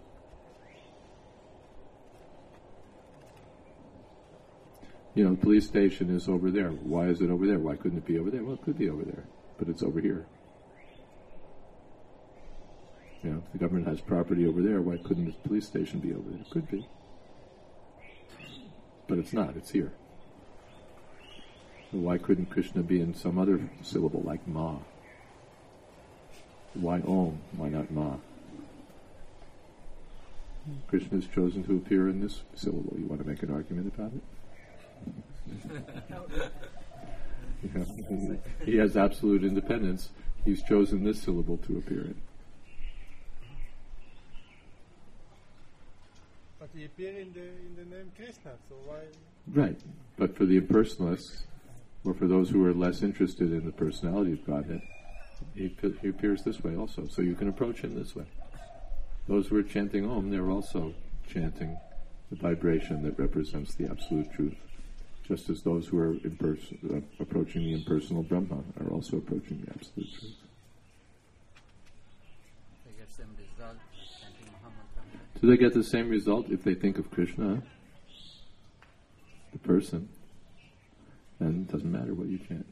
You know, the police station is over there. Why is it over there? Why couldn't it be over there? Well, it could be over there, but it's over here. You know, if the government has property over there, why couldn't the police station be over there? It could be. But it's not, it's here. So why couldn't Krishna be in some other syllable, like Ma? Why Om? Why not Ma? Krishna has chosen to appear in this syllable. You want to make an argument about it? Yeah. He has absolute independence. He's chosen this syllable to appear in. But he appeared in the in the name Krishna, so why? Right, but for the impersonalists, or for those who are less interested in the personality of Godhead, he, he appears this way also. So you can approach him this way. Those who are chanting Om, they're also chanting the vibration that represents the absolute truth. Just as those who are impers- uh, approaching the impersonal Brahma are also approaching the absolute truth. They get some result chanting Mahamantra. Do they get the same result if they think of Krishna, the person? Then it doesn't matter what you chant.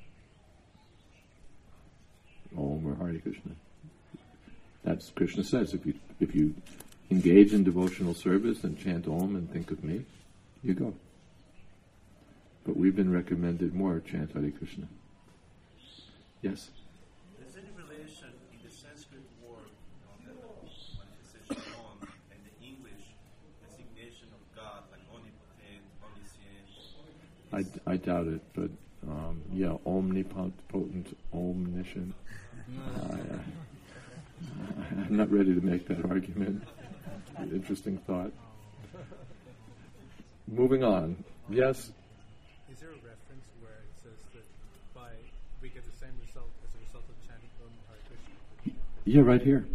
Om or Hare Krishna. That's Krishna says. If you if you engage in devotional service and chant Om and think of me, you go. But we've been recommended more chant Hare Krishna. Yes? Is there any relation in the Sanskrit word, you know, that manifestation Om, and the English I, I doubt it, but um, yeah, omnipotent, omniscient. Uh, I'm not ready to make that argument. Interesting thought. Moving on. Yes? Is there a reference where it says that by we get the same result as a result of chanting Om Hare Krishna? Yeah, right here.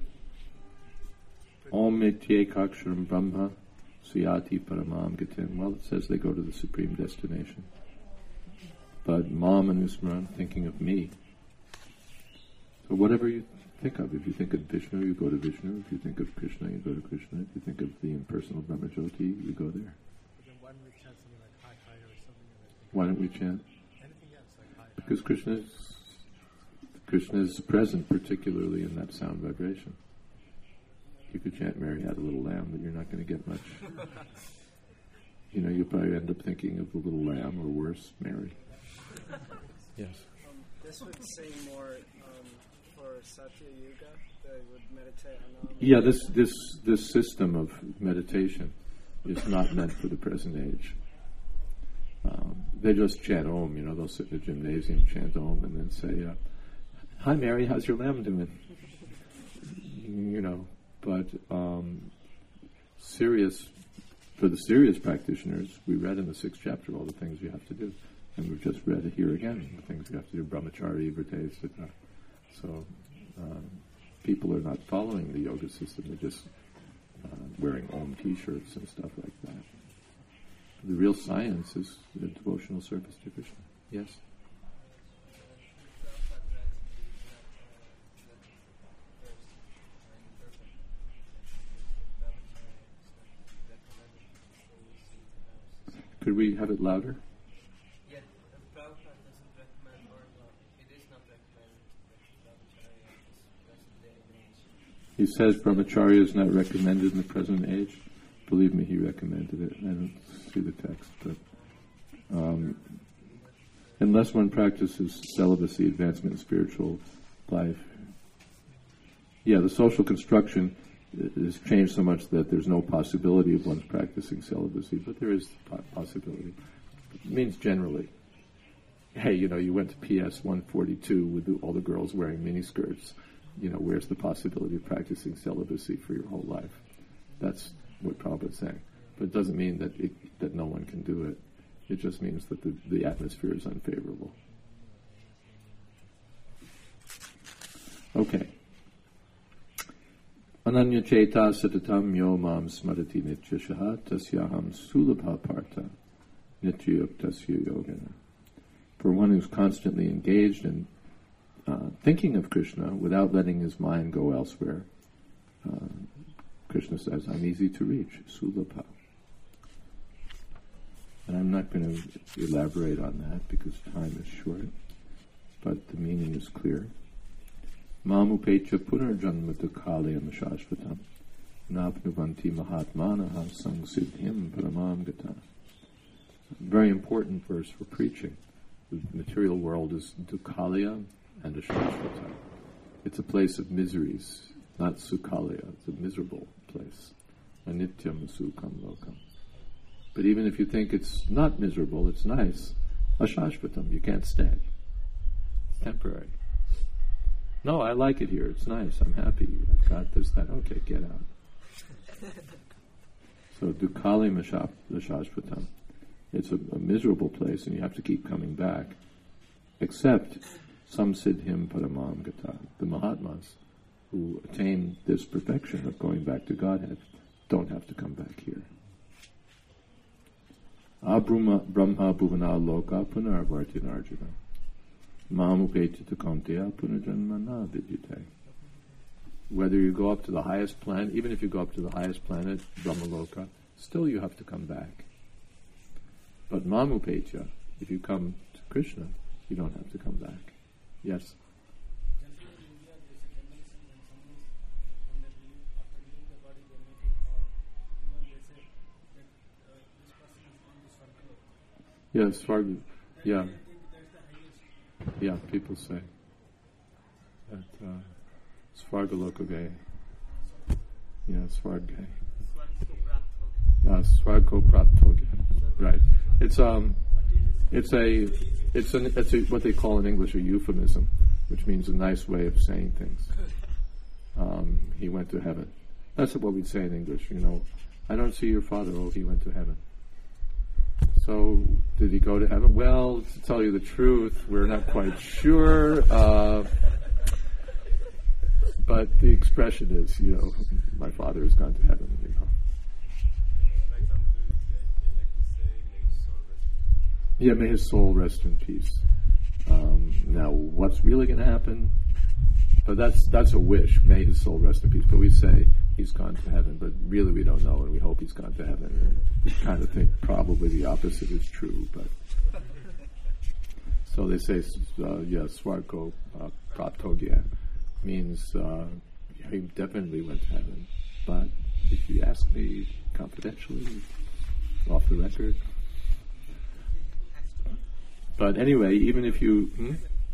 Om Nityekaksharam Brahma Suyati Paramam Gatim. Well, it says they go to the supreme destination. But Mam Anusmaran, thinking of me. So whatever you think of, if you think of Vishnu, you go to Vishnu. If you think of Krishna, you go to Krishna. If you think of the impersonal Brahmajyoti, you go there. But then why don't we chant something like Hi Hi or something like that? Why don't we chant? Anything else like Hi Hi? Because Krishna is, Krishna is present, particularly in that sound vibration. You could chant Mary Had a Little Lamb, but you're not going to get much. You know, you'll probably end up thinking of the little lamb, or worse, Mary. Yes. Um, this would say more um, for Satya Yuga, they would meditate on Om. Yeah, this, this, this system of meditation is not meant for the present age. Um, they just chant Om, you know, they'll sit in the gymnasium, chant Om, and then say, uh, hi Mary, how's your lamb doing? You know, but um, serious, for the serious practitioners, we read in the sixth chapter all the things you have to do. And we've just read it here again, the things you have to do, brahmachari, vrte, sita. So um, people are not following the yoga system, they're just uh, wearing Om t-shirts and stuff like that. The real science is the devotional service to Krishna. Yes? Could we have it louder? Yeah, Prabhupada doesn't recommend, or uh, it is not recommended that brahmacharya is present day and age. He says brahmacharya is not recommended in the present age. Believe me, he recommended it. I don't see the text, but um, unless one practices celibacy, advancement in spiritual life. Yeah, the social construction is changed so much that there's no possibility of one's practicing celibacy, but there is a possibility. It means generally. Hey, you know, you went to P S one forty-two with the, all the girls wearing miniskirts. You know, where's the possibility of practicing celibacy for your whole life? That's what Prabhupada's saying. But it doesn't mean that it, that no one can do it. It just means that the, the atmosphere is unfavorable. Okay. Ananya cheta satatam yo mam smarati nityashaha tasyaham sulabha parta nityayuktasya yogana. For one who's constantly engaged in uh, thinking of Krishna without letting his mind go elsewhere, uh, Krishna says, I'm easy to reach, sulabha. And I'm not going to elaborate on that because time is short, but the meaning is clear. Mamupecha punarjanma dukkhalayam shashvatam napnuvanti mahatmanaha sangsiddhim paramam gata. Very important verse for preaching. The material world is dukkhalaya and a shashvata. It's a place of miseries, not sukhalaya. It's a miserable place. Anityam sukham lokam. But even if you think it's not miserable, it's nice. Ashashvatam, you can't stay. It's temporary. No, I like it here. It's nice. I'm happy. I've got this, that. Okay, get out. So, dukkali mashashvatam. It's a, a miserable place, and you have to keep coming back. Except some siddhim paramam gata. The Mahatmas who attain this perfection of going back to Godhead don't have to come back here. Abrahma brahma bhuvana loka punarvartin arjuna. Mamupetita kaunteya punajanmana vidyate. Whether you go up to the highest planet, even if you go up to the highest planet, Brahmaloka, still you have to come back. But Mamupetya, if you come to Krishna, you don't have to come back. Yes? Yeah, Svarga. Yeah. Yeah, people say that uh, Svargaloka gay. Yeah, Svargay. Yeah, Svargo Prapto. Right. It's um It's a, it's an, it's a, what they call in English a euphemism, which means a nice way of saying things. Um, he went to heaven. That's what we'd say in English, you know. I don't see your father. Oh, he went to heaven. So, did he go to heaven? Well, to tell you the truth, we're not quite sure. Uh, but the expression is, you know, my father has gone to heaven, you know. Yeah, may his soul rest in peace. Um, now, what's really going to happen? But that's that's a wish. May his soul rest in peace. But we say he's gone to heaven, but really we don't know, and we hope he's gone to heaven. And we kind of think probably the opposite is true. But so they say, uh, yeah, Swargo uh, Praptogya means uh, yeah, he definitely went to heaven. But if you ask me confidentially, off the record. But anyway, even if you, hmm?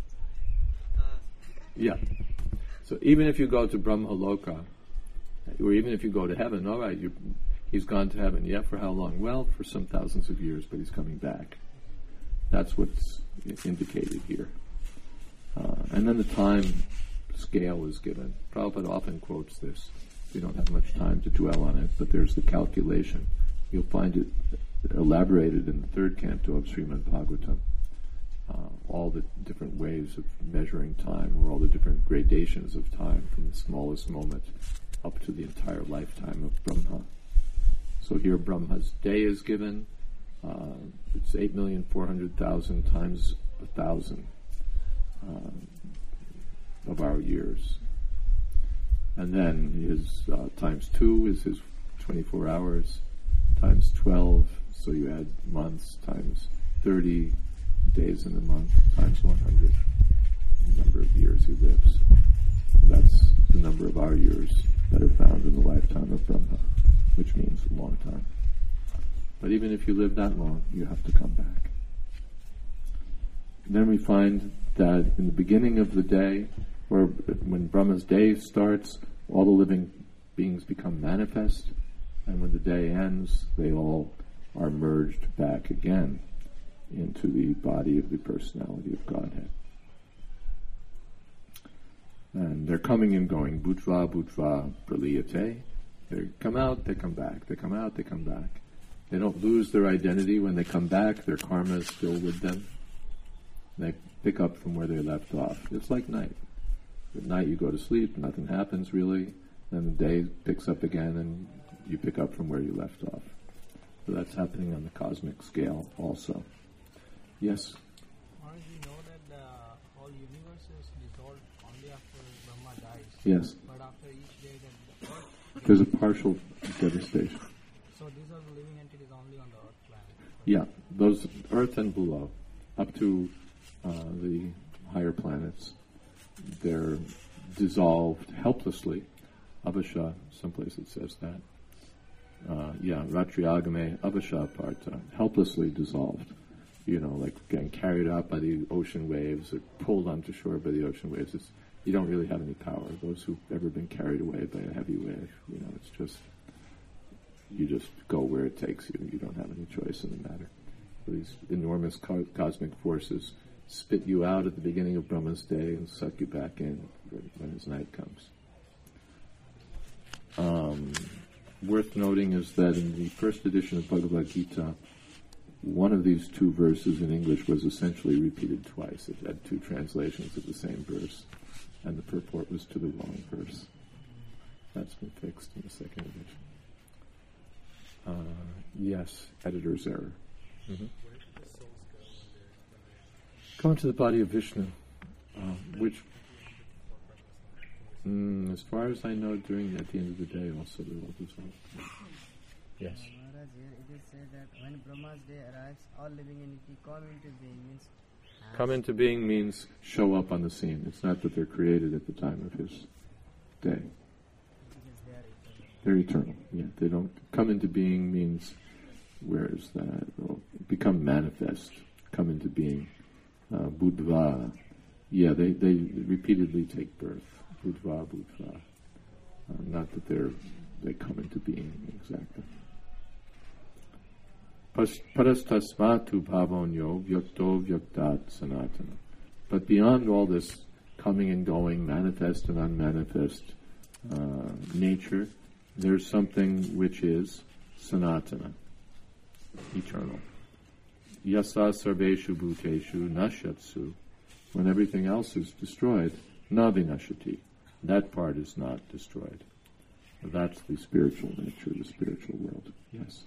yeah. So even if you go to Brahmaloka, or even if you go to heaven, all right, you, he's gone to heaven. Yeah, for how long? Well, for some thousands of years, but he's coming back. That's what's indicated here. Uh, and then the time scale is given. Prabhupada often quotes this. We don't have much time to dwell on it, but there's the calculation. You'll find it elaborated in the third canto of Srimad Bhagavatam. Uh, all the different ways of measuring time, or all the different gradations of time, from the smallest moment up to the entire lifetime of Brahma. So here Brahma's day is given. Uh, it's eight million four hundred thousand times a thousand uh, of our years. And then his uh, times two is his twenty-four hours, times twelve, so you add months, times thirty days in a month, times one hundred, the number of years he lives. That's the number of our years that are found in the lifetime of Brahma, which means a long time. But even if you live that long, you have to come back. And then we find that in the beginning of the day, or when Brahma's day starts, all the living beings become manifest, and when the day ends, they all are merged back again into the body of the personality of Godhead. And they're coming and going. Bhutva, Bhutva, Praliyate. They come out, they come back. They come out, they come back. They don't lose their identity when they come back. Their karma is still with them. They pick up from where they left off. It's like night. At night you go to sleep, nothing happens really. Then the day picks up again and you pick up from where you left off. So that's happening on the cosmic scale also. Yes? Maharaj, we know that the whole universe is dissolved only after Brahma dies. Yes. But after each day that the earth... There's a partial devastation. So these are the living entities only on the earth planet? Yeah, those earth and below, up to uh, the higher planets, they're dissolved helplessly. Avasha, someplace it says that. Uh, yeah, Ratriagame Avasha Parta, helplessly dissolved. You know, like getting carried out by the ocean waves or pulled onto shore by the ocean waves. It's, you don't really have any power. Those who've ever been carried away by a heavy wave, you know, it's just, you just go where it takes you. You don't have any choice in the matter. These enormous co- cosmic forces spit you out at the beginning of Brahma's day and suck you back in when his night comes. Um, worth noting is that in the first edition of Bhagavad Gita, one of these two verses in English was essentially repeated twice. It had two translations of the same verse, and the purport was to the wrong verse. That's been fixed in the second edition. Uh, yes, editor's error. Mm-hmm. Go into the body of Vishnu, uh, which, mm, as far as I know, during at the end of the day, also they will dissolve. Yes. Maharaj, here it is said that when Brahma's day arrives, all living entity come into being. Means come into being means show up on the scene. It's not that they're created at the time of his day. They're eternal. Yeah, they don't come into being means where is that? Well, become manifest. Come into being. Uh, Buddha. Yeah, they, they repeatedly take birth. Buddha, Buddha. Uh, not that they're they come into being exactly. Parastasmatu bhavonyo vyakto vyaktat sanatana. But beyond all this coming and going, manifest and unmanifest uh, nature, there's something which is sanatana, eternal. Yasa sarveshu bhuteshu nashatsu. When everything else is destroyed, na vinashati. That part is not destroyed. That's the spiritual nature, the spiritual world. Yes?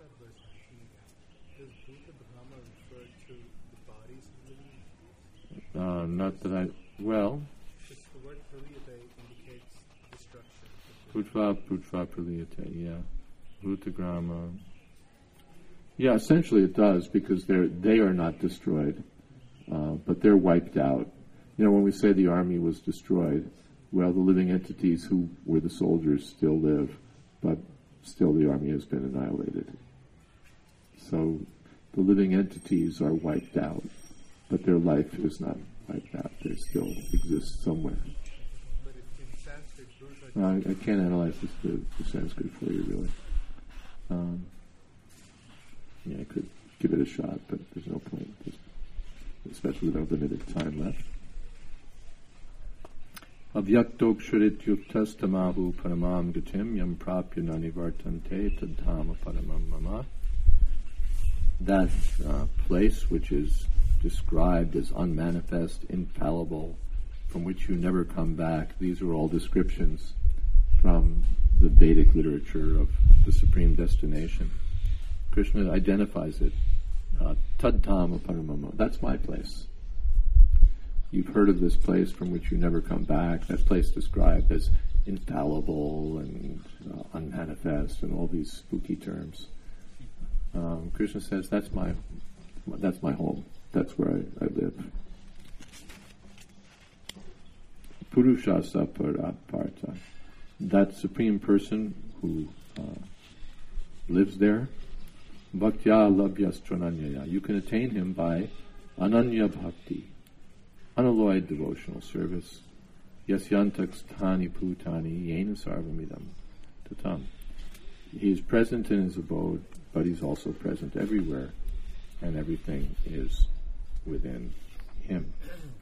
Does Bhuta Brahma refer to the bodies of living? Uh, not that I... Well... Just the word praliyate indicates destruction. Putva, putva praliyate, yeah. Bhutagrama. Yeah, essentially it does, because they're, they are not destroyed, uh, but they're wiped out. You know, when we say the army was destroyed, well, the living entities who were the soldiers still live, but still the army has been annihilated. So the living entities are wiped out, but their life is not wiped out. They still exist somewhere. But in Sanskrit, Bhuta... I, I can't analyze this, the, the Sanskrit for you, really. Um, yeah, I could give it a shot, but there's no point, especially with our limited time left. Avyaktoksharit yuktastamahu paramam gatim yam prapya nanivartante tadhama paramam mama. That uh, place which is described as unmanifest, infallible, from which you never come back, these are all descriptions from the Vedic literature of the supreme destination. Krishna identifies it. Uh, Tadhama paramam. That's my place. You've heard of this place from which you never come back. That place described as infallible and uh, unmanifest and all these spooky terms. Um, Krishna says, that's my that's my home. That's where I, I live. Purusha Saparapparta. That supreme person who uh, lives there. Bhaktya labhyastrananyaya. You can attain him by ananya bhakti. Unalloyed devotional service. Yasyantak sthani putani yena sarvamidam tatam. He is present in his abode, but he's also present everywhere, and everything is within him.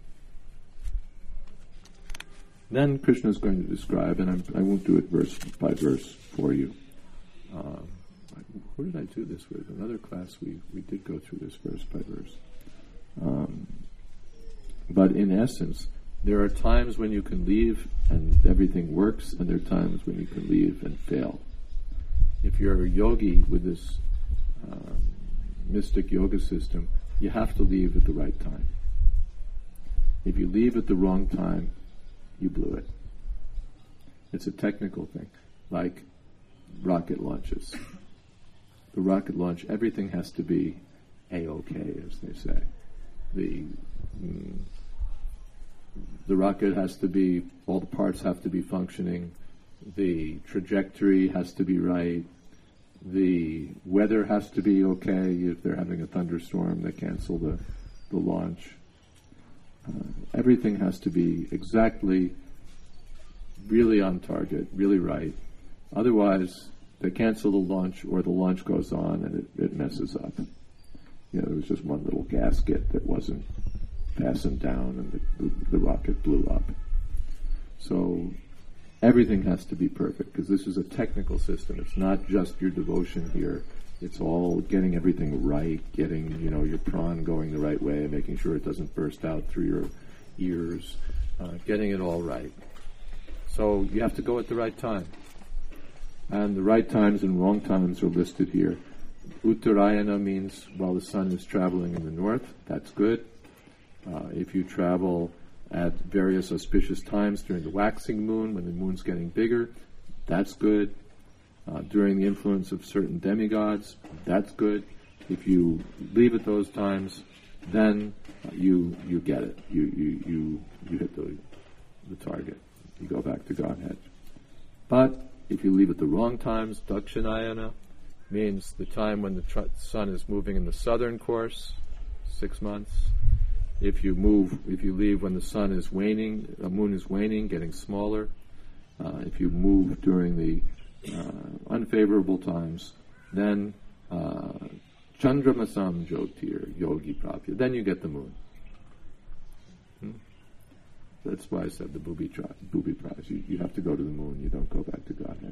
Then Krishna is going to describe, and I'm, I won't do it verse by verse for you. Um, who did I do this with? Another class we, we did go through this verse by verse. Um, But in essence, there are times when you can leave and everything works, and there are times when you can leave and fail. If you're a yogi with this um, mystic yoga system, you have to leave at the right time. If you leave at the wrong time, you blew it. It's a technical thing, like rocket launches. The rocket launch, everything has to be A-OK, as they say. The mm, the rocket has to be, all the parts have to be functioning, the trajectory has to be right, the weather has to be okay. If they're having a thunderstorm, they cancel the, the launch. Uh, everything has to be exactly, really on target, really right. Otherwise, they cancel the launch, or the launch goes on and it, it messes up. You know, there was just one little gasket that wasn't fastened down, and the, the, the rocket blew up. So everything has to be perfect, because this is a technical system. It's not just your devotion here. It's all getting everything right, getting, you know, your prawn going the right way, making sure it doesn't burst out through your ears, uh, getting it all right. So you have to go at the right time. And the right times and wrong times are listed here. Uttarayana means while the sun is traveling in the north, that's good. Uh, if you travel at various auspicious times during the waxing moon, when the moon's getting bigger, that's good. Uh, during the influence of certain demigods, that's good. If you leave at those times, then uh, you you get it. You you you, you hit the the target. You go back to Godhead. But if you leave at the wrong times, Dakshinayana means the time when the tr- sun is moving in the southern course, six months. If you move, if you leave when the sun is waning, the moon is waning, getting smaller. Uh, if you move during the uh, unfavorable times, then uh, Chandramasam Jyotir Yogi Prapya. Then you get the moon. Hmm? That's why I said the booby, tri- booby prize. You, you have to go to the moon. You don't go back to Godhead.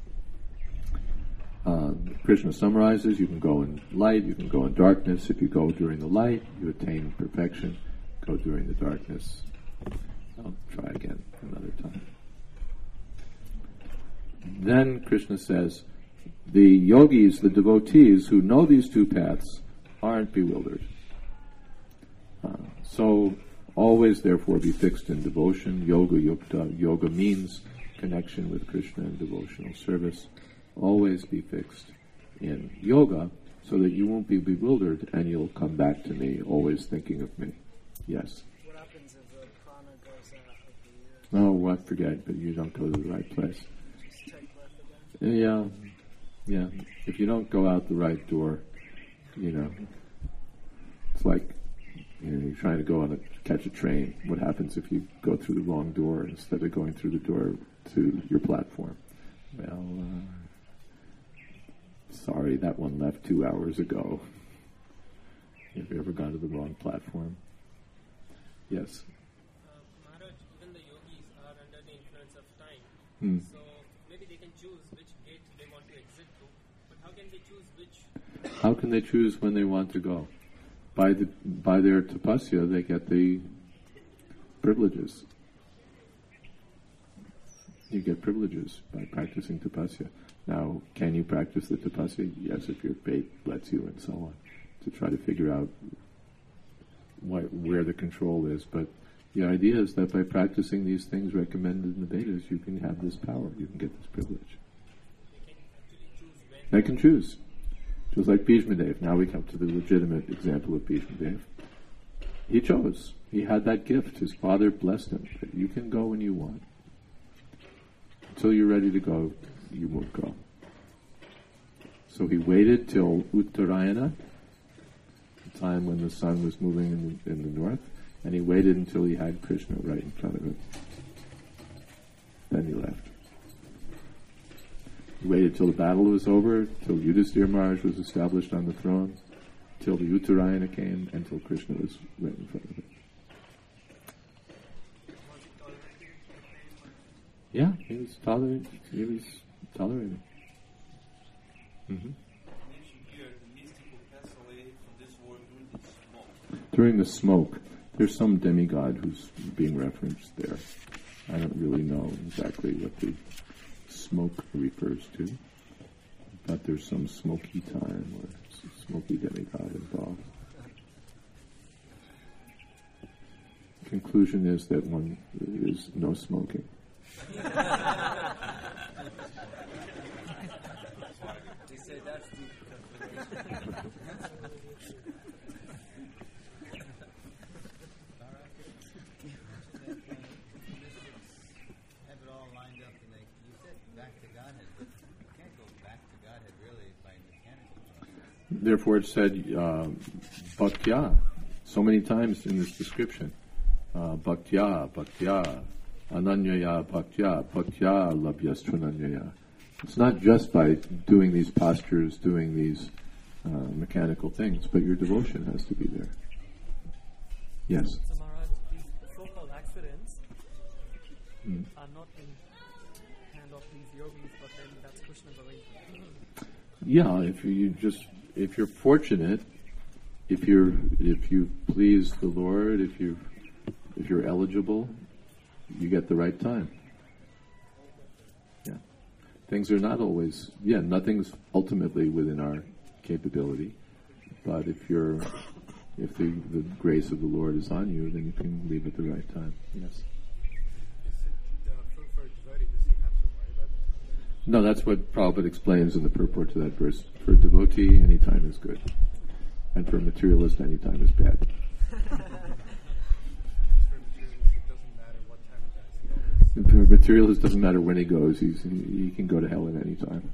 Uh, Krishna summarizes, you can go in light, you can go in darkness. If you go during the light, you attain perfection. Go during the darkness. I'll try again another time. Then Krishna says, the yogis, the devotees who know these two paths aren't bewildered. Uh, so always therefore be fixed in devotion. Yoga yukta. Yoga means connection with Krishna and devotional service. Always be fixed in yoga so that you won't be bewildered and you'll come back to me, always thinking of me. Yes? What happens if the prana goes out of the ear? Oh, what? Forget, but you don't go to the right place. Just take breath again? Yeah, yeah. If you don't go out the right door, you know, it's like, you know, you're trying to go on a, catch a train. What happens if you go through the wrong door instead of going through the door to your platform? Well, uh, sorry, that one left two hours ago. Have you ever gone to the wrong platform? Yes? Uh, Maharaj, even the yogis are under the influence of time. Hmm. So maybe they can choose which gate they want to exit through. But how can they choose which? How can they choose when they want to go? By the by their tapasya, they get the privileges. You get privileges by practicing tapasya. Now, can you practice the tapasya? Yes, if your faith lets you, and so on, to try to figure out what, where the control is. But the idea is that by practicing these things recommended in the Vedas, you can have this power, you can get this privilege. They can choose. Just like Bhishmadev. Now we come to the legitimate example of Bhishmadev. He chose. He had that gift. His father blessed him. You can go when you want. Until you're ready to go, you won't go. So he waited till Uttarayana, the time when the sun was moving in the, in the north, and he waited until he had Krishna right in front of him. Then he left. He waited till the battle was over, till Yudhisthira Maharaj was established on the throne, till the Uttarayana came, and till Krishna was right in front of him. Yeah, he was tolerant. He was tolerating. Mm-hmm. During the smoke, there's some demigod who's being referenced there. I don't really know exactly what the smoke refers to, but there's some smoky time or smoky demigod involved. Conclusion is that one is no smoking. They say that's the have it all lined up to make, you said back to Godhead, but you can't go back to Godhead really by mechanical process. Therefore it said uh, bhaktya so many times in this description. Uh, bhaktya, bhaktya, ananyaya bhaktya, bhaktya labhyastrananyaya. It's not just by doing these postures, doing these uh, mechanical things, but your devotion has to be there. Yes? So Maharaj, these so-called accidents Mm. are not in hand of these yogis, but then that's Krishna's arrangement. Yeah, if you just if you're fortunate, if you're if you please the Lord, if you if you're eligible, you get the right time. Yeah, things are not always. Yeah, nothing's ultimately within our capability, but if you're if the, the grace of the Lord is on you, then you can leave at the right time. Yes. No, that's what Prabhupada explains in the purport to that verse. For a devotee, any time is good. And for a materialist, any time is bad. And for a materialist, it doesn't matter when he goes. He's, he, he can go to hell at any time.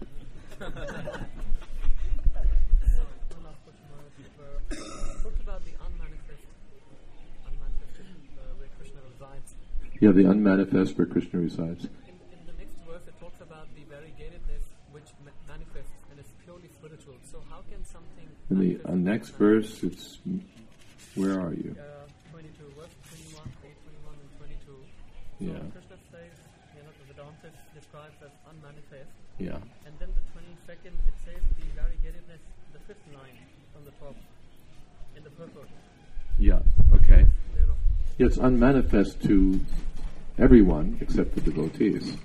Talked about the unmanifest, unmanifested, uh, where Krishna resides. Yeah, the unmanifest where Krishna resides. In, in the next verse, it talks about the variegatedness which ma- manifests and is purely spiritual. So how can something In the uh, next verse, it's, where are you? Uh, twenty-two, verse twenty-one, eight twenty-one and twenty-two. So Yeah. Krishna says, you know, the Vedanta is described as unmanifest. Yeah. And then the twenty-second, it says the variegatedness, the fifth line from the top, in the purport. Yeah, okay. Yeah, it's unmanifest to everyone except the devotees.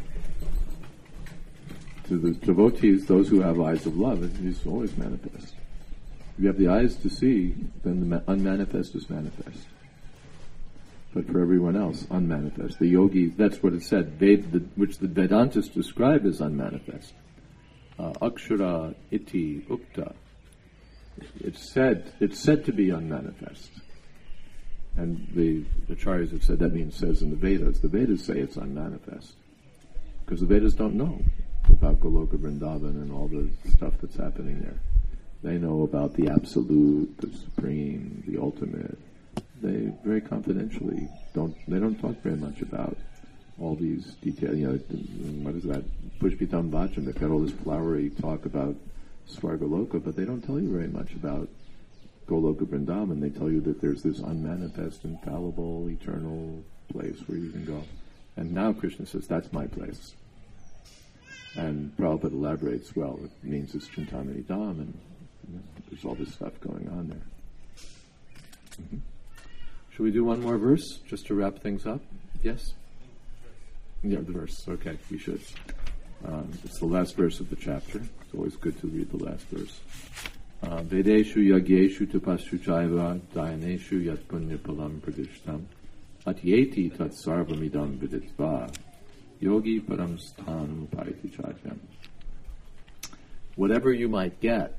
To the devotees, those who have eyes of love, it is always manifest. If you have the eyes to see, then the ma- unmanifest is manifest. But for everyone else, unmanifest. The yogi, that's what it said, Ved, the, which the Vedantists describe as unmanifest. Uh, Akshara iti ukta. It's said, it's said to be unmanifest. And the acharyas have said that means says in the Vedas. The Vedas say it's unmanifest. Because the Vedas don't know about Goloka Vrindavan and all the stuff that's happening there. They know about the absolute, the supreme, the ultimate. They very confidentially don't, they don't talk very much about all these details. You know, what is that? Pushpitam Vacham, they've got all this flowery talk about Svargaloka, but they don't tell you very much about Goloka Vrindavan. They tell you that there's this unmanifest, infallible, eternal place where you can go. And now Krishna says, that's my place. And Prabhupada elaborates, well, it means it's Chintamani Dham, and you know, there's all this stuff going on there. Mm-hmm. Should we do one more verse, just to wrap things up? Yes? Yeah, the verse. Okay, we should. Um, it's the last verse of the chapter. It's always good to read the last verse. Uh, Vedeshu yagyeshu tapashu chaiva dayaneshu yat punyapalam pradishtam atyeti tat sarvamidam viditva yogi param sthanam paiti chajam. Whatever you might get,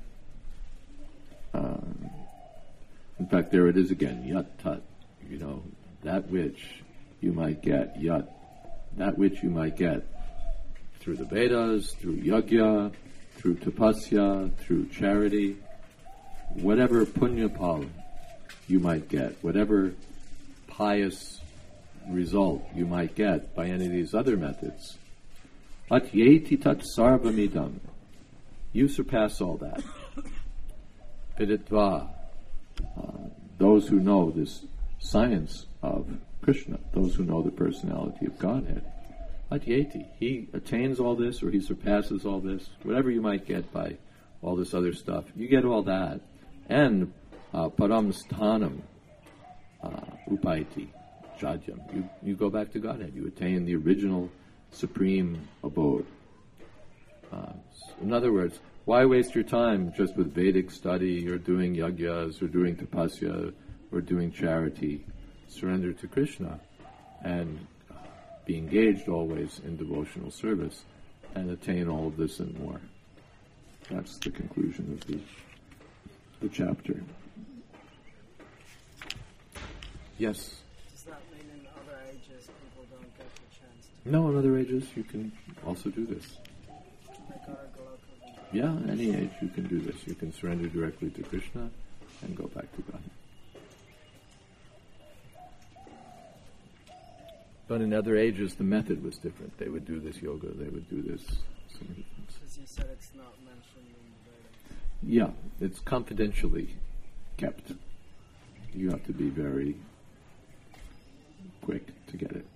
um, in fact, there it is again, yat tat, you know, that which you might get, yat, that which you might get through the Vedas, through yajna, through tapasya, through charity, whatever punyapal you might get, whatever pious result you might get by any of these other methods, atyeti tat sarvamidam, you surpass all that. Viditva, uh, those who know this science of Krishna, those who know the personality of Godhead, atyeti, he attains all this, or he surpasses all this, whatever you might get by all this other stuff, you get all that, and uh, param sthanam uh, upaiti jajam, you, you go back to Godhead, you attain the original supreme abode. Uh, in other words, why waste your time just with Vedic study, or doing yajnas, or doing tapasya, or doing charity? Surrender to Krishna and be engaged always in devotional service and attain all of this and more. That's the conclusion of the, the chapter. Yes? Does that mean in other ages people don't get the chance to? No, in other ages you can also do this. Like our Goloka. Yeah, any age you can do this. You can surrender directly to Krishna and go back to God. But in other ages, the method was different. They would do this yoga, they would do this. Because you said it's not mentioned in the Vedas. Yeah, it's confidentially kept. You have to be very quick to get it.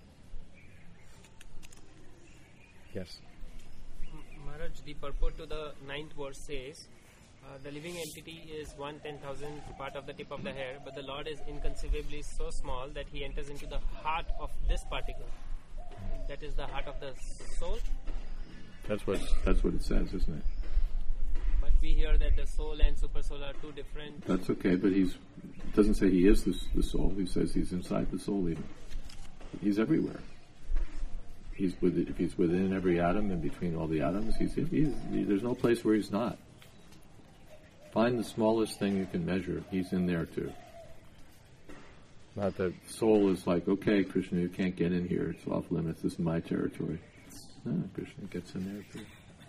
Yes? Maharaj, the purport to the ninth verse says, Uh, the living entity is one ten thousandth part of the tip of the hair, but the Lord is inconceivably so small that He enters into the heart of this particle. That is the heart of the soul. That's what that's what it says, isn't it? But we hear that the soul and super soul are two different. That's okay, but he's it doesn't say he is the, the soul. He says he's inside the soul even. He's everywhere. He's with if he's within every atom and between all the atoms. He's, he's there's no place where he's not. Find the smallest thing you can measure. He's in there too. Not that soul is like, okay, Krishna, you can't get in here. It's off limits. This is my territory. No, Krishna gets in there too.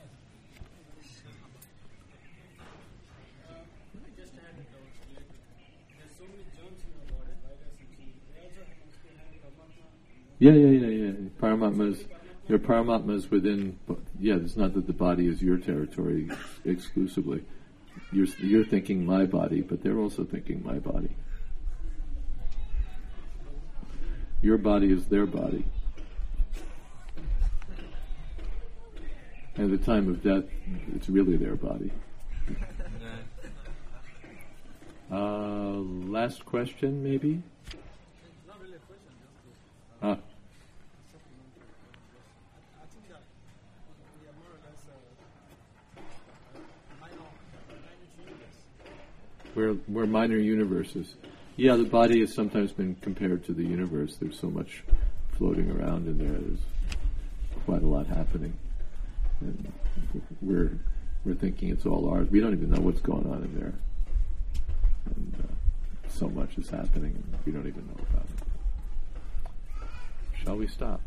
Yeah, yeah, yeah, yeah. Paramatma's, your Paramatma is within, yeah, it's not that the body is your territory exclusively. you're you're thinking my body, but they're also thinking my body. Your body is their body. And at the time of death, it's really their body. Uh, last question, maybe? Not really a question, just Ah. I think that we are more or less uh, minor, minor universe. We're, we're minor universes. Yeah, the body has sometimes been compared to the universe. There's so much floating around in there. There's quite a lot happening. And we're, we're thinking it's all ours. We don't even know what's going on in there. And uh, so much is happening, and we don't even know about it. Shall we stop?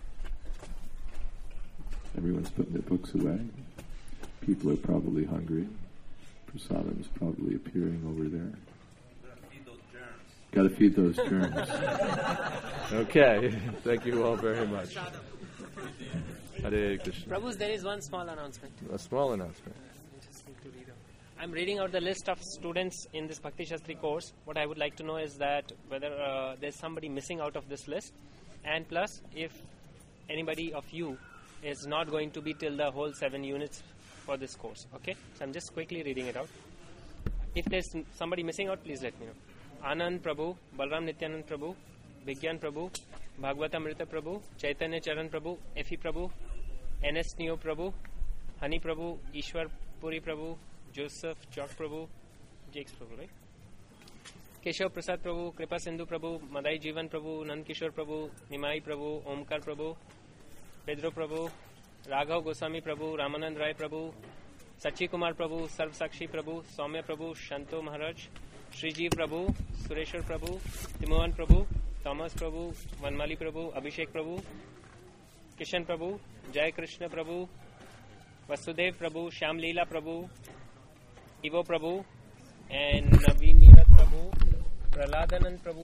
Everyone's putting their books away. People are probably hungry. Prasadam is probably appearing over there. Got to feed those germs. Okay. Thank you all very much. Hare Krishna. Prabhus, there is one small announcement. A small announcement. I just need to read out. I'm reading out the list of students in this Bhakti Shastri course. What I would like to know is that whether uh, there's somebody missing out of this list, and plus if anybody of you is not going to be till the whole seven units for this course. Okay? So I'm just quickly reading it out. If there's somebody missing out, please let me know. Anand Prabhu, Balram Nityanand Prabhu, Vigyan Prabhu, Bhagavatamrita Prabhu, Chaitanya Charan Prabhu, Efi Prabhu, N S Neo Prabhu, Hani Prabhu, Ishwar Puri Prabhu, Joseph Chok Prabhu, Jakes Prabhu, right? Keshav Prasad Prabhu, Kripa Sindhu Prabhu, Madai Jivan Prabhu, Nand Kishore Prabhu, Nimai Prabhu, Omkar Prabhu, Pedro Prabhu, Raghav Goswami Prabhu, Ramanand Rai Prabhu, Sachi Kumar Prabhu, Sarv Sakshi Prabhu, Soumya Prabhu, Shanto Maharaj, Srijeev Prabhu, Sureshwar Prabhu, Timohan Prabhu, Thomas Prabhu, Vanmali Prabhu, Abhishek Prabhu, Kishan Prabhu, Jai Krishna Prabhu, Vasudev Prabhu, Shyam Leela Prabhu, Ivo Prabhu, and Naveen Neerath Prabhu, Praladanand Prabhu.